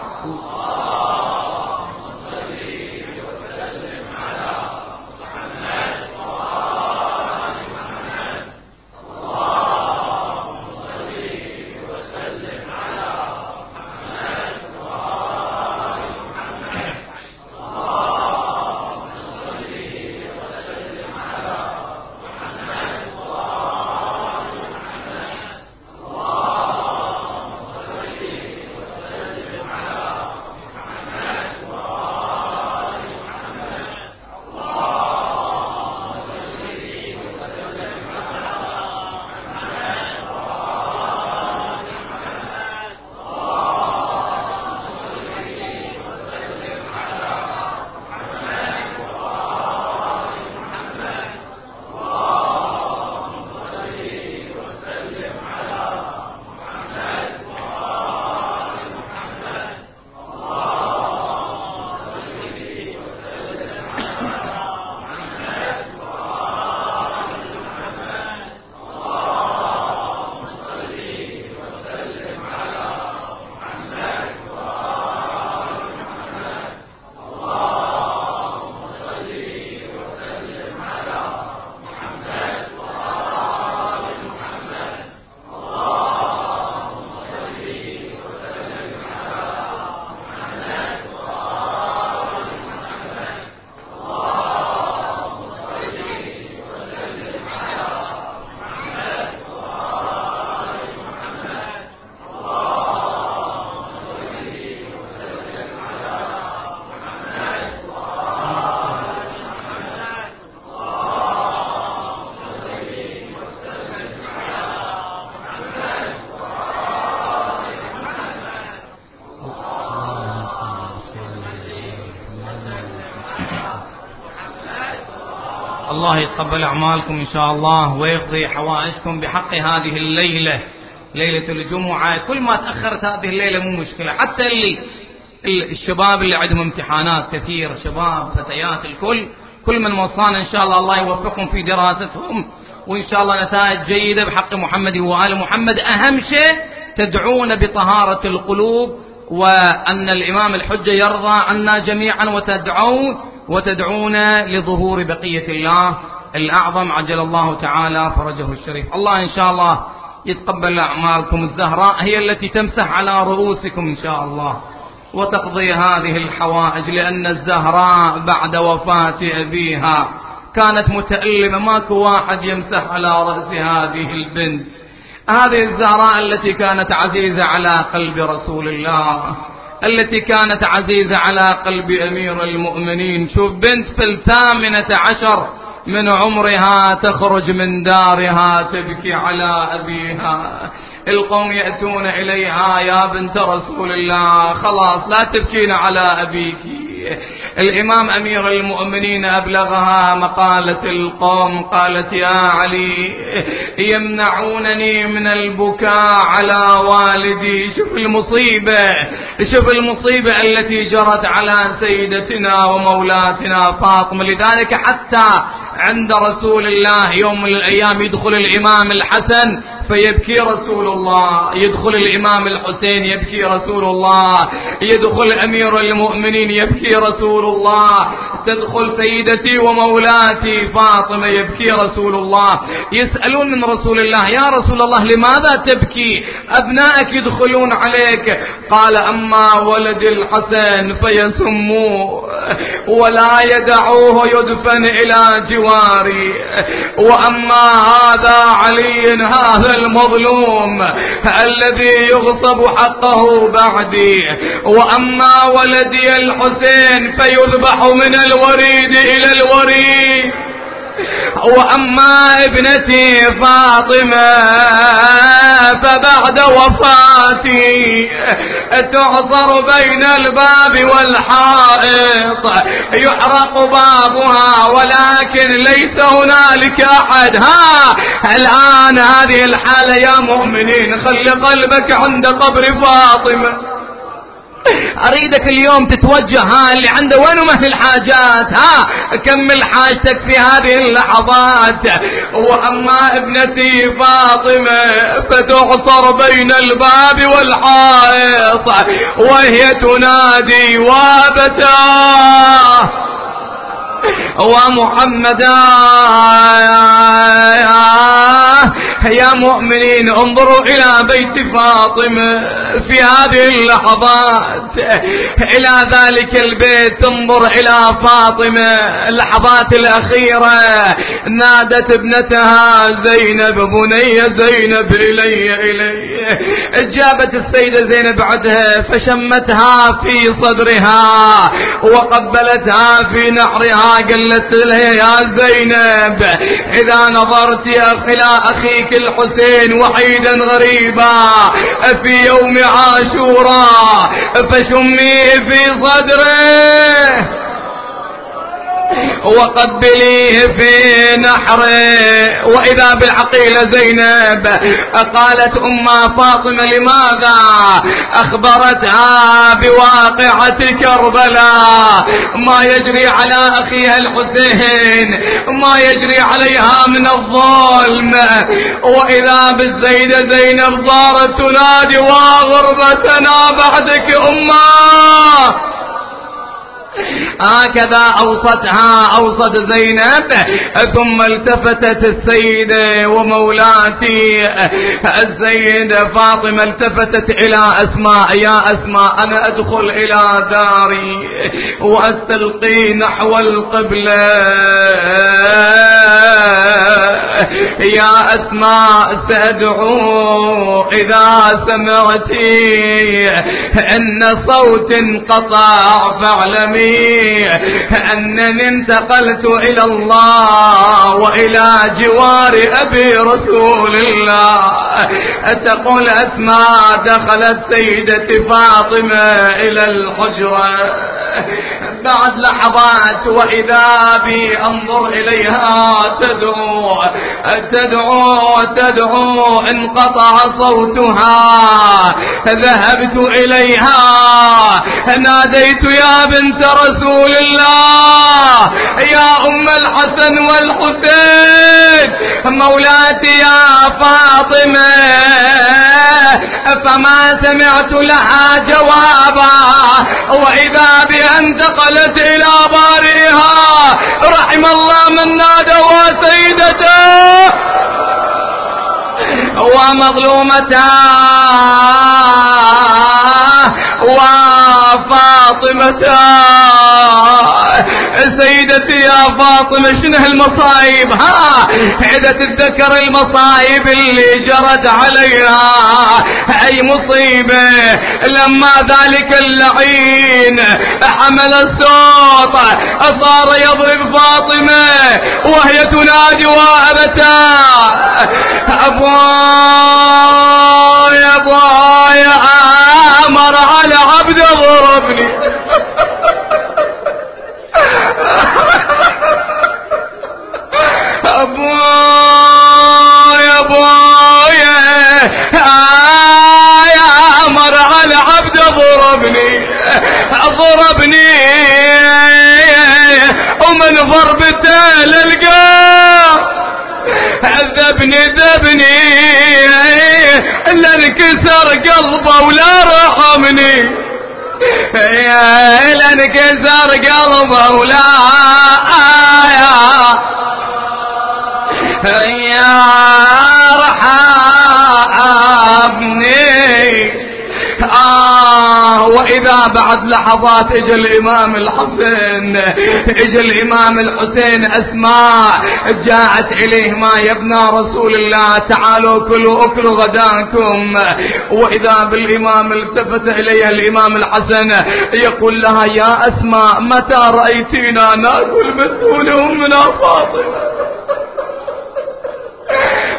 الله يتقبل أعمالكم إن شاء الله ويقضي حوائجكم بحق هذه الليلة، ليلة الجمعة. كل ما تأخرت هذه الليلة مو مشكلة، حتى اللي الشباب اللي عندهم امتحانات كثير، شباب فتيات الكل، كل من وصانا إن شاء الله الله يوفقهم في دراستهم، وإن شاء الله نتائج جيدة بحق محمد وآل محمد. أهم شيء تدعون بطهارة القلوب، وأن الإمام الحجة يرضى عنا جميعا، وتدعون وتدعون لظهور بقية الله الأعظم عجل الله تعالى فرجه الشريف. الله إن شاء الله يتقبل أعمالكم. الزهراء هي التي تمسح على رؤوسكم إن شاء الله وتقضي هذه الحوائج، لأن الزهراء بعد وفاة أبيها كانت متألمة، ماكو واحد يمسح على رأس هذه البنت. هذه الزهراء التي كانت عزيزة على قلب رسول الله، التي كانت عزيزة على قلب أمير المؤمنين. شوف بنت في الثامنة عشر من عمرها تخرج من دارها تبكي على أبيها، القوم يأتون إليها يا بنت رسول الله خلاص لا تبكين على أبيك. الإمام أمير المؤمنين أبلغها مقالة القوم، قالت يا علي يمنعونني من البكاء على والدي. شوف المصيبة، شوف المصيبة التي جرت على سيدتنا ومولاتنا فاطمة. لذلك حتى عند رسول الله يوم من الأيام يدخل الإمام الحسن فيبكي رسول الله، يدخل الإمام الحسين يبكي رسول الله، يدخل أمير المؤمنين يبكي رسول الله، تدخل سيدتي ومولاتي فاطمة يبكي رسول الله. يسألون من رسول الله يا رسول الله لماذا تبكي؟ أبنائك يدخلون عليك. قال أما ولد الحسن فيسموه ولا يدعوه يدفن إلى جواري، وأما هذا علي هذا المظلوم الذي يغصب حقه بعدي، وأما ولدي الحسين فيذبح من الوريد إلى الوريد. وأما ابنتي فاطمة فبعد وفاتي تعصر بين الباب والحائط، يحرق بابها ولكن ليس هنالك أحد. ها الآن هذه الحالة يا مؤمنين، خلي قلبك عند قبر فاطمة. أريدك اليوم تتوجه، ها اللي عنده وين مهل الحاجات، ها كمل حاجتك في هذه اللحظات. وأما ابنتي فاطمة فتعصر بين الباب والحائط وهي تنادي وابتاه ومحمدا. يا مؤمنين انظروا إلى بيت فاطمة في هذه اللحظات، إلى ذلك البيت، تنظر إلى فاطمة اللحظات الأخيرة. نادت ابنتها زينب بني زينب إلي إلي. جابت السيدة زينب عدها فشمتها في صدرها وقبلتها في نحرها، قالت لها يا زينب إذا نظرت إلى أخيك الحسين وحيدا غريبا في يوم عاشوراء فشميه في صدره وقبليه في نحره. وإذا بالعقيلة زينب قالت أمها فاطمة لماذا أخبرتها بواقعة كربلاء، ما يجري على أخيها الحسين، ما يجري عليها من الظلم. وإذا بالسيدة زينب صارت تنادي وغربتنا بعدك أمه. هكذا أوصتها أوصت زينب. ثم التفتت السيدة ومولاتي السيدة فاطمة التفتت إلى أسماء، يا أسماء أنا أدخل إلى داري وأستلقي نحو القبلة. يا أسماء سأدعو إذا سمعتي أن صوت انقطع فاعلمي أنني انتقلت إلى الله وإلى جوار أبي رسول الله. تقول أسماء دخلت سيدتي فاطمة إلى الحجرة بعد لحظات وإذا بي أنظر إليها تدعو تدعو تدعو انقطع صوتها. ذهبت إليها ناديت يا بنت رسول الله، يا أم الحسن والحسين، مولاتي يا فاطمة. فما سمعت لها جوابا وإذا بها انتقلت إلى بارئها. رحم الله من نادى وسيدته ومظلومته وفاطمته. سيدتي يا فاطمة شنو هالمصايب، ها إذا تتذكر المصايب اللي جرت عليها، أي مصيبة لما ذلك اللعين حمل الصوت صار يضرب فاطمة وهي تنادي وأبتاه أبواي أبواي أمر على عبد ضربني. أبواي أبواي يا أمر على عبد ضربني ضربني ومن ضربته للقاه ذبني ذبني إلا انكسر قلبه ولا رحمني، إلا انكسر قلبه ولا يا رحمني. آه وإذا بعد لحظات اجى الإمام الحسين اجى الإمام الحسين. أسماء جاءت إليه ما يبنى رسول الله تعالوا كلوا أكلوا غداكم. وإذا بالإمام التفت إليها الإمام الحسن يقول لها يا أسماء متى رأيتينا ناكل من دون أمنا فاطمة؟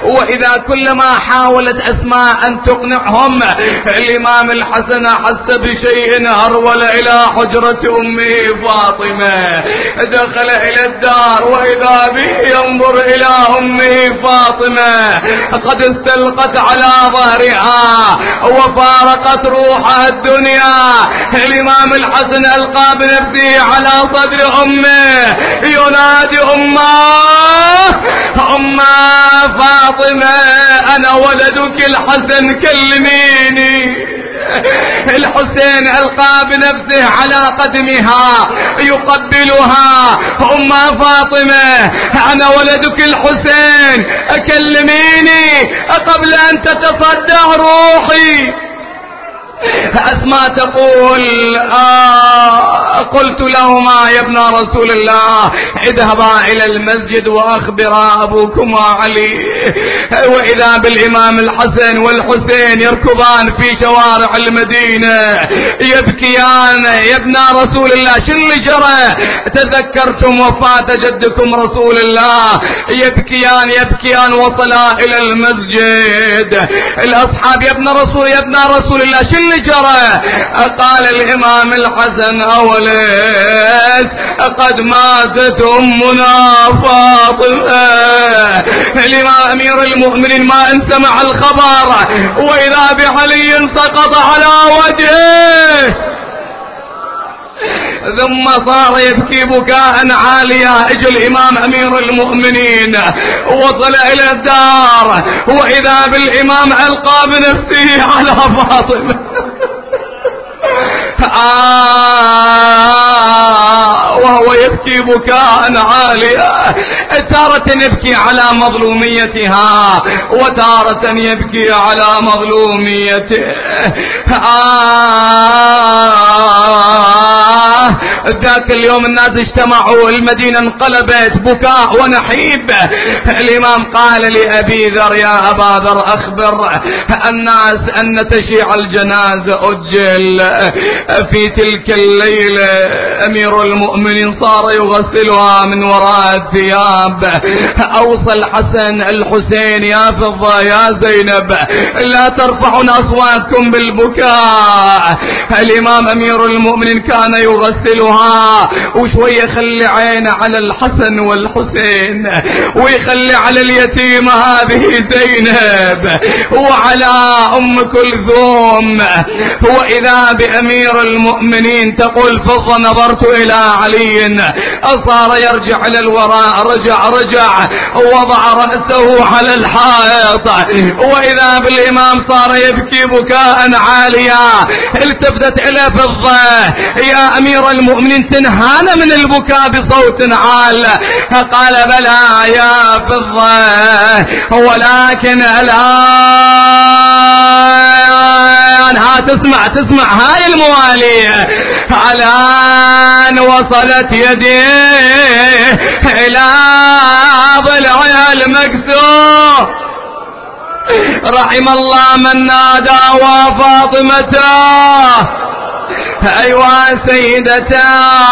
وإذا كلما حاولت أسماء أن تقنعهم الإمام الحسن حس بشيء هرول إلى حجرة أمه فاطمة. دخل إلى الدار وإذا به ينظر إلى أمه فاطمة قد استلقت على ظهرها وفارقت روحها الدنيا. الإمام الحسن ألقى بنفسه على صدر أمه ينادي أمه أمه فاطمة أنا ولدك الحسن كلميني. الحسين ألقى بنفسه على قدمها يقبلها أمه فاطمة أنا ولدك الحسين أكلميني قبل أن تتصدع روحي. أسماء تقول آه قلت لهما يا ابن رسول الله اذهبا إلى المسجد وأخبرا أبوكما علي. وإذا بالإمام الحسن والحسين يركضان في شوارع المدينة يبكيان يا ابن رسول الله شو اللي جرى؟ تذكرتم وفاة جدكم رسول الله. يبكيان يبكيان وصلا إلى المسجد. الأصحاب يا ابن رسول يا ابن رسول الله شو اللي جرى؟ قال الإمام الحسن أوليس قد ماتت أمنا فاطمة. الإمام أمير المؤمنين ما ان سمع الخبر وإذا بعلي سقط على وجهه ثم صار يبكي بكاء عاليا. اجى الإمام أمير المؤمنين وصل إلى الدار وإذا بالإمام ألقى بنفسه على فاطمة آه وهو يبكي بكاء عاليا. تارة يبكي على مظلوميتها وتارة يبكي على مظلوميته. آه ذاك اليوم الناس اجتمعوا المدينة انقلبت بكاء ونحيب. الإمام قال لأبي ذر يا أبا ذر أخبر الناس أن تشيع الجنازة أجل. في تلك الليلة أمير المؤمنين صار يغسلها من وراء الثياب. أوصى الحسن الحسين يا فضة يا زينب لا ترفعون أصواتكم بالبكاء. الإمام أمير المؤمنين كان يغسلها وشوي يخلي عينه على الحسن والحسين ويخلي على اليتيمة هذه زينب وعلى أم كلثوم. وإذا بأمير المؤمنين تقول فضة نظرت إلى علي صار يرجع إلى الوراء رجع رجع ووضع رأسه على الحائط. وإذا بالإمام صار يبكي بكاء عاليا. التفتت إلى فضة يا أمير المؤمنين تنهانا من البكاء بصوت عال. قال بلى يا فضة ولكن الآن ها تسمع تسمع هاي الموالية الآن وصلت يدي إلى ضلعها المكسور. رحم الله من نادى وفاطمته أيوة سيدتا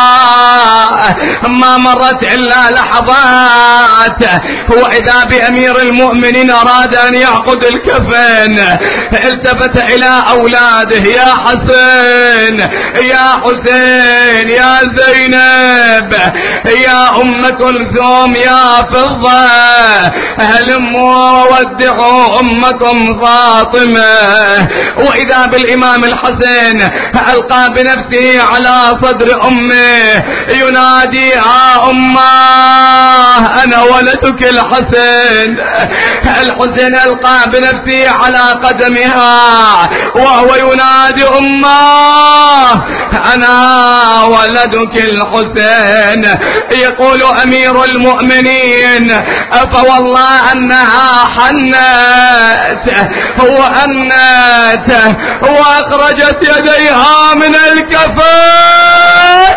ما مرت إلا لحظات وإذا بأمير المؤمنين أراد أن يعقد الكفن التفت إلى أولاده يا حسن يا حسين يا زينب يا أم كلثوم يا فضة هلموا ودعوا أمكم فاطمة. وإذا بالإمام الحسن ألقى بنفسه على صدر أمه ينادي يا أمه أنا ولدك الحسن. الحسن ألقى بنفسه على قدمها وهو ينادي أمه أنا ولدك الحسين. يقول أمير المؤمنين فوالله أنها حنت وأنت وأخرجت يديها من الكفن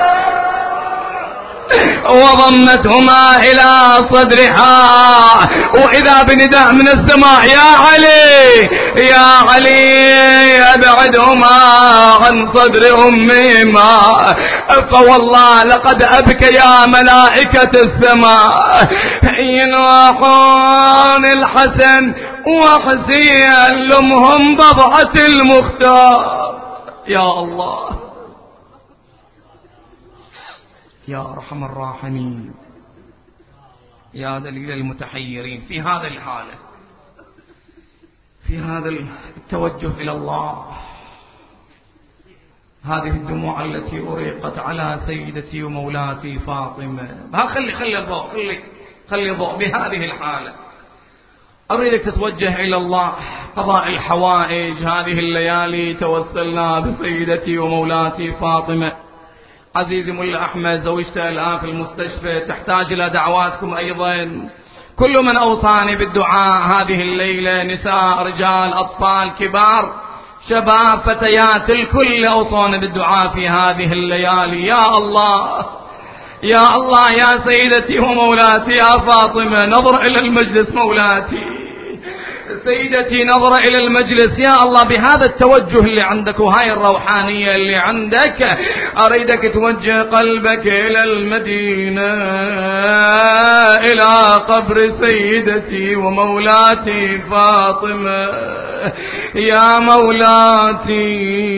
وضمتهما إلى صدرها. وإذا بنداء من السماء يا علي يا علي أبعدهما عن صدر أمهما. فوالله لقد أبكى يا ملائكة السماء ينوحون الحسن وحسين لمهم بضعة المختار. يا الله يا أرحم الراحمين يا دليل المتحيرين في هذا الحالة، في هذا التوجه إلى الله، هذه الدموع التي أريقت على سيدتي ومولاتي فاطمة. ها خلي خلي الضوء خلي خلي الضوء بهذه الحالة. أريدك تتوجه إلى الله قضاء الحوائج. هذه الليالي توسلنا بسيدتي ومولاتي فاطمة. عزيزي ملا أحمد زوجته الآن في المستشفى، تحتاج إلى دعواتكم أيضا. كل من أوصاني بالدعاء هذه الليلة، نساء رجال أطفال كبار شباب فتيات، الكل أوصاني بالدعاء في هذه الليالي. يا الله يا الله يا سيدتي ومولاتي يا فاطمة، نظر إلى المجلس مولاتي سيدتي، نظر إلى المجلس يا الله بهذا التوجه اللي عندك وهاي الروحانية اللي عندك. أريدك توجه قلبك إلى المدينة، إلى قبر سيدتي ومولاتي فاطمة. يا مولاتي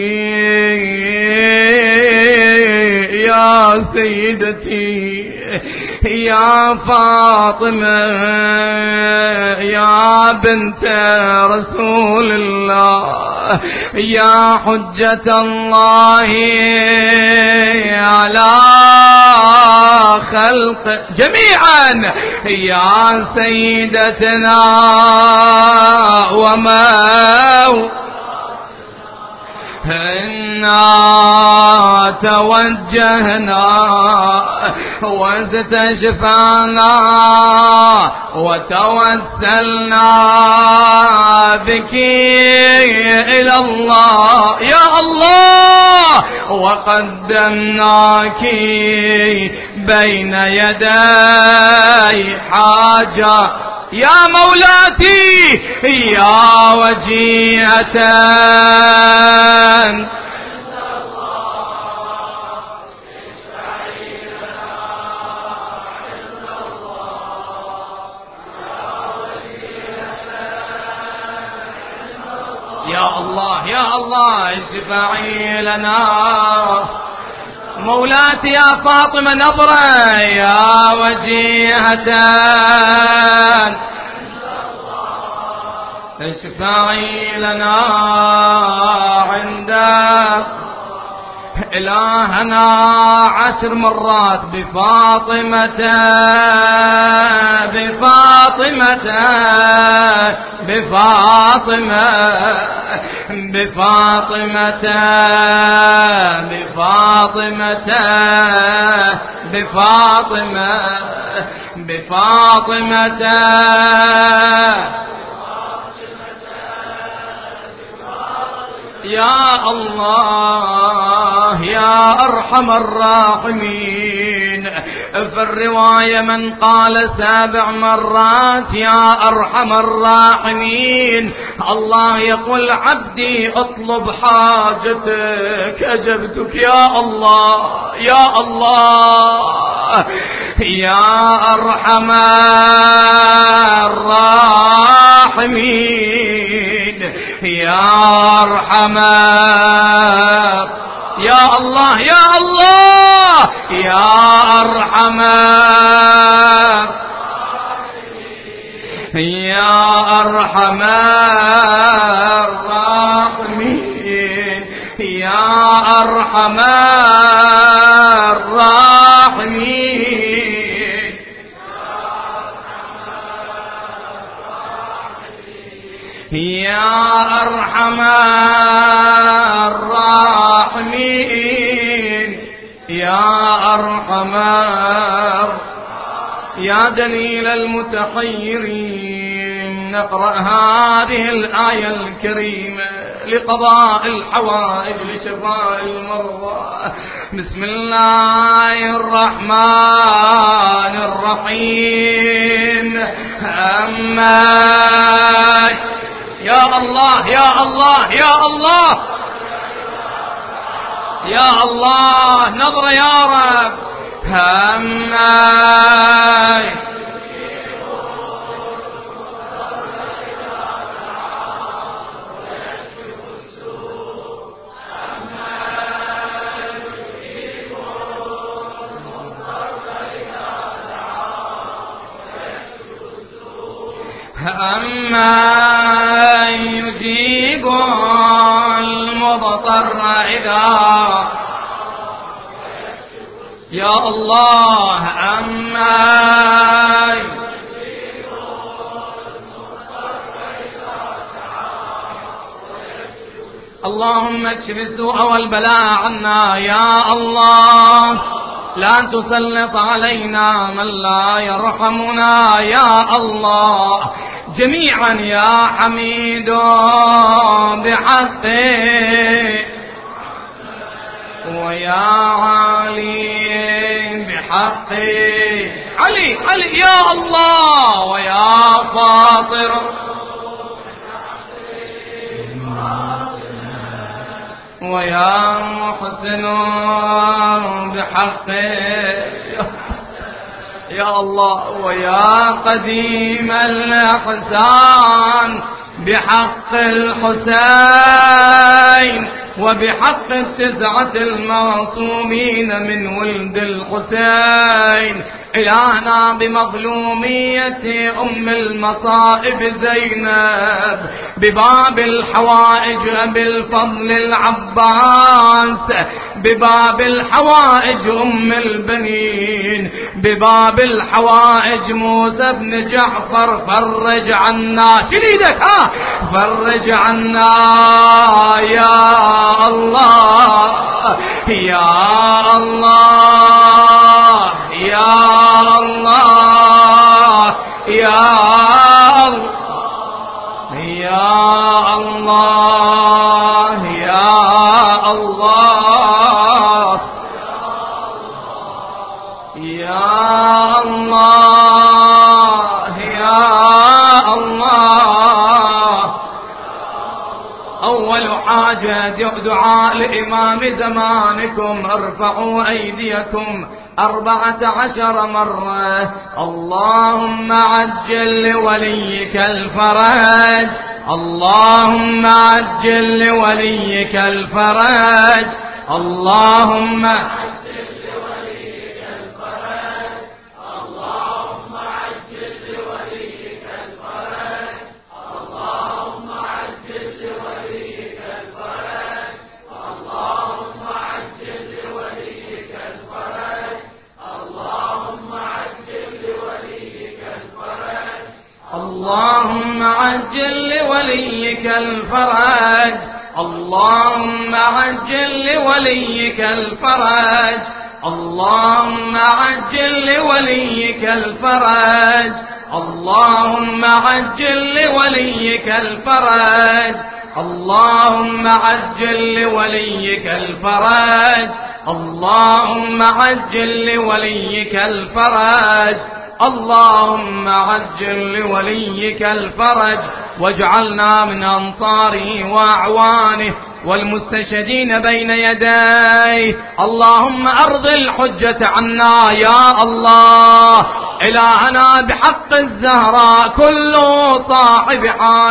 يا سيدتي يا فاطمة يا بنت رسول الله، يا حجة الله على خلق جميعا، يا سيدتنا وما إنا توجهنا واستشفعنا وتوسلنا بك إلى الله يا الله، وقدمناك بين يدي حاجة يا مولاتي يا وجيهة يا الله يا الله اشفعي لنا مولاتي يا فاطمة نظرة يا وجيهة اشفعي لنا عندك إلهنا عشر مرات بفاطمة بفاطمة بفاطمة بفاطمة بفاطمة بفاطمة بفاطمة يا الله يا أرحم الراحمين. في الرواية من قال سبع مرات يا أرحم الراحمين، الله يقول عبدي اطلب حاجتك أجبتك يا الله يا الله يا أرحم الراحمين يا أرحم يا الله يا الله يا أرحم يا أرحم الراحمين يا أرحم الراحمين يا أرحم الراحمين يا أرحم يا دليل المتحيرين. نقرأ هذه الآية الكريمة لقضاء الحوائج لشفاء المرضى. بسم الله الرحمن الرحيم. أما يا الله يا الله يا الله يا الله نظرة يا رب. هماي أما يجيب المضطر إذا يا الله. أما يجيب المضطر إذا اللهم اكشف السوء والبلاء عنا يا الله. لا تسلط علينا من لا يرحمنا يا الله. جميعا يا حميد بحقه ويا علي بحقه. علي علي يا الله. ويا فاطر ويا محسن بحقه يا الله. ويا قديم الإحسان بحق الحسين وبحق التسعة المعصومين من ولد الحسين. إلهنا بمظلومية أم المصائب زينب، بباب الحوائج أبي الفضل العباس، بباب الحوائج أم البنين، بباب الحوائج موسى بن جعفر. فرج عنا شديدك ها فرج عنا يا الله يا الله يا الله يا الله يا الله يا الله يا الله يا الله. أول حاجة دعاء لإمام زمانكم. ارفعوا أيديكم أربعة عشر مرة. اللهم عجل لوليك الفرج، اللهم عجل لوليك الفرج، اللهم عجل لوليك الفرج، اللهم عجل لوليك الفرج، اللهم عجل لوليك الفرج، اللهم عجل لوليك الفرج، اللهم عجل لوليك الفرج، اللهم عجل لوليك الفرج، اللهم عجل لوليك الفرج، اللهم عجل لوليك الفرج، اللهم عجل لوليك الفرج، اللهم عجل لوليك الفرج، اللهم عجل لوليك الفرج، اللهم عجل لوليك الفرج. واجعلنا من أنصاره وأعوانه والمستشهدين بين يديه. اللهم أرض الحجة عنا يا الله. إلهنا بحق الزهراء كل صاحب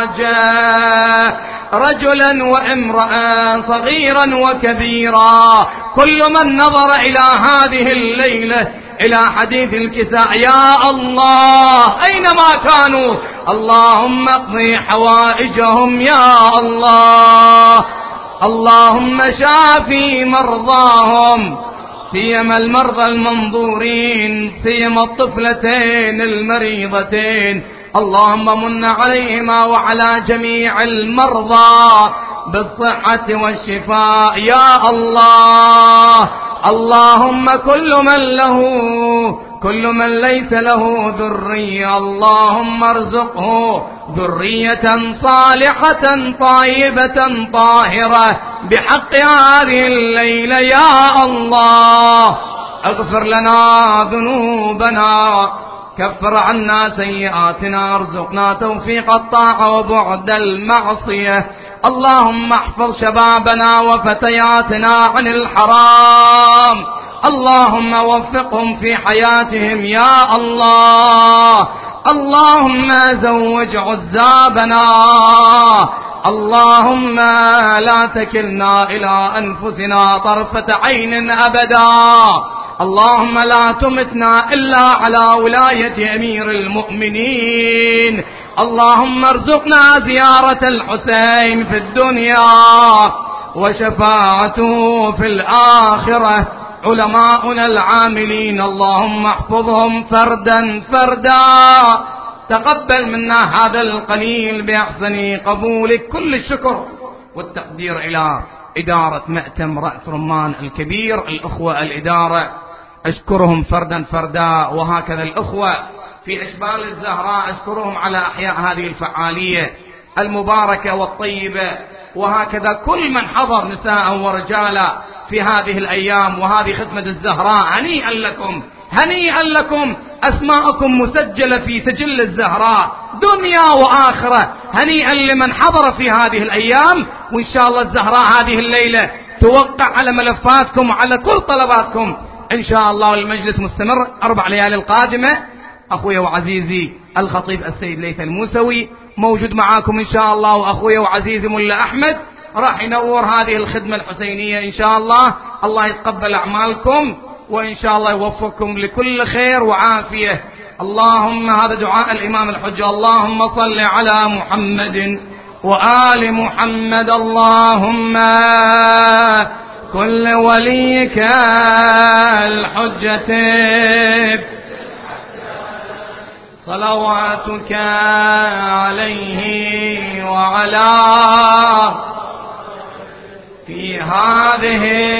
حاجة، رجلا وامرأة، صغيرا وكبيرا، كل من نظر إلى هذه الليلة إلى حديث الكساء يا الله أينما كانوا، اللهم اقضي حوائجهم يا الله. اللهم شافي مرضاهم، سيما المرضى المنظورين، سيما الطفلتين المريضتين. اللهم من عليهما وعلى جميع المرضى بالصحة والشفاء يا الله. اللهم كل من له كل من ليس له ذرية اللهم ارزقه ذرية صالحة طيبة طاهرة بحق هذه الليلة يا الله. اغفر لنا ذنوبنا كفر عنا سيئاتنا، ارزقنا توفيق الطاعة وبعد المعصية. اللهم احفظ شبابنا وفتياتنا عن الحرام، اللهم وفقهم في حياتهم يا الله. اللهم زوج عزابنا، اللهم لا تكلنا إلى أنفسنا طرفة عين أبدا. اللهم لا تمتنا إلا على ولاية أمير المؤمنين. اللهم ارزقنا زيارة الحسين في الدنيا وشفاعته في الآخرة. علماؤنا العاملين اللهم احفظهم فردا فردا. تقبل منا هذا القليل بأحسن قبولك. كل الشكر والتقدير إلى إدارة مأتم رأس رمان الكبير، الأخوة الإدارة أشكرهم فردا فردا، وهكذا الأخوة في أشبال الزهراء أشكرهم على أحياء هذه الفعالية المباركة والطيبة، وهكذا كل من حضر نساء ورجالا في هذه الأيام وهذه خدمة الزهراء. هنيئا لكم، هنيئا لكم، أسماءكم مسجلة في سجل الزهراء دنيا وآخرة. هنيئا لمن حضر في هذه الأيام، وإن شاء الله الزهراء هذه الليلة توقع على ملفاتكم وعلى كل طلباتكم إن شاء الله. المجلس مستمر أربع ليالي القادمة. أخوي وعزيزي الخطيب السيد ليث الموسوي موجود معاكم إن شاء الله، وأخوي وعزيزي ملا أحمد راح ينور هذه الخدمة الحسينية إن شاء الله. الله يتقبل أعمالكم وإن شاء الله يوفقكم لكل خير وعافية. اللهم هذا دعاء الإمام الحجة، اللهم صل على محمد وآل محمد. اللهم كل وليك الحجة صلواتك عليه وعلى في هذه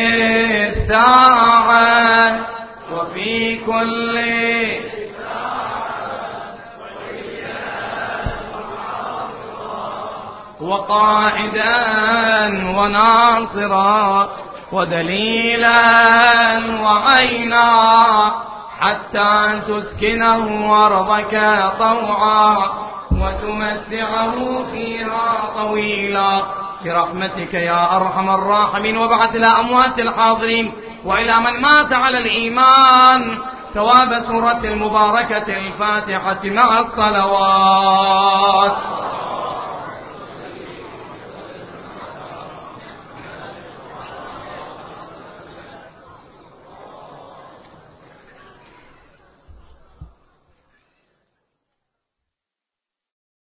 الساعة وفي كل وقائدا وناصرا ودليلا وعينا، حتى تسكنه أرضك طوعا وتمتعه فيها طويلا برحمتك يا أرحم الراحمين. وبعث إلى أموات الحاضرين وإلى من مات على الإيمان ثواب سورة المباركة الفاتحة مع الصلوات.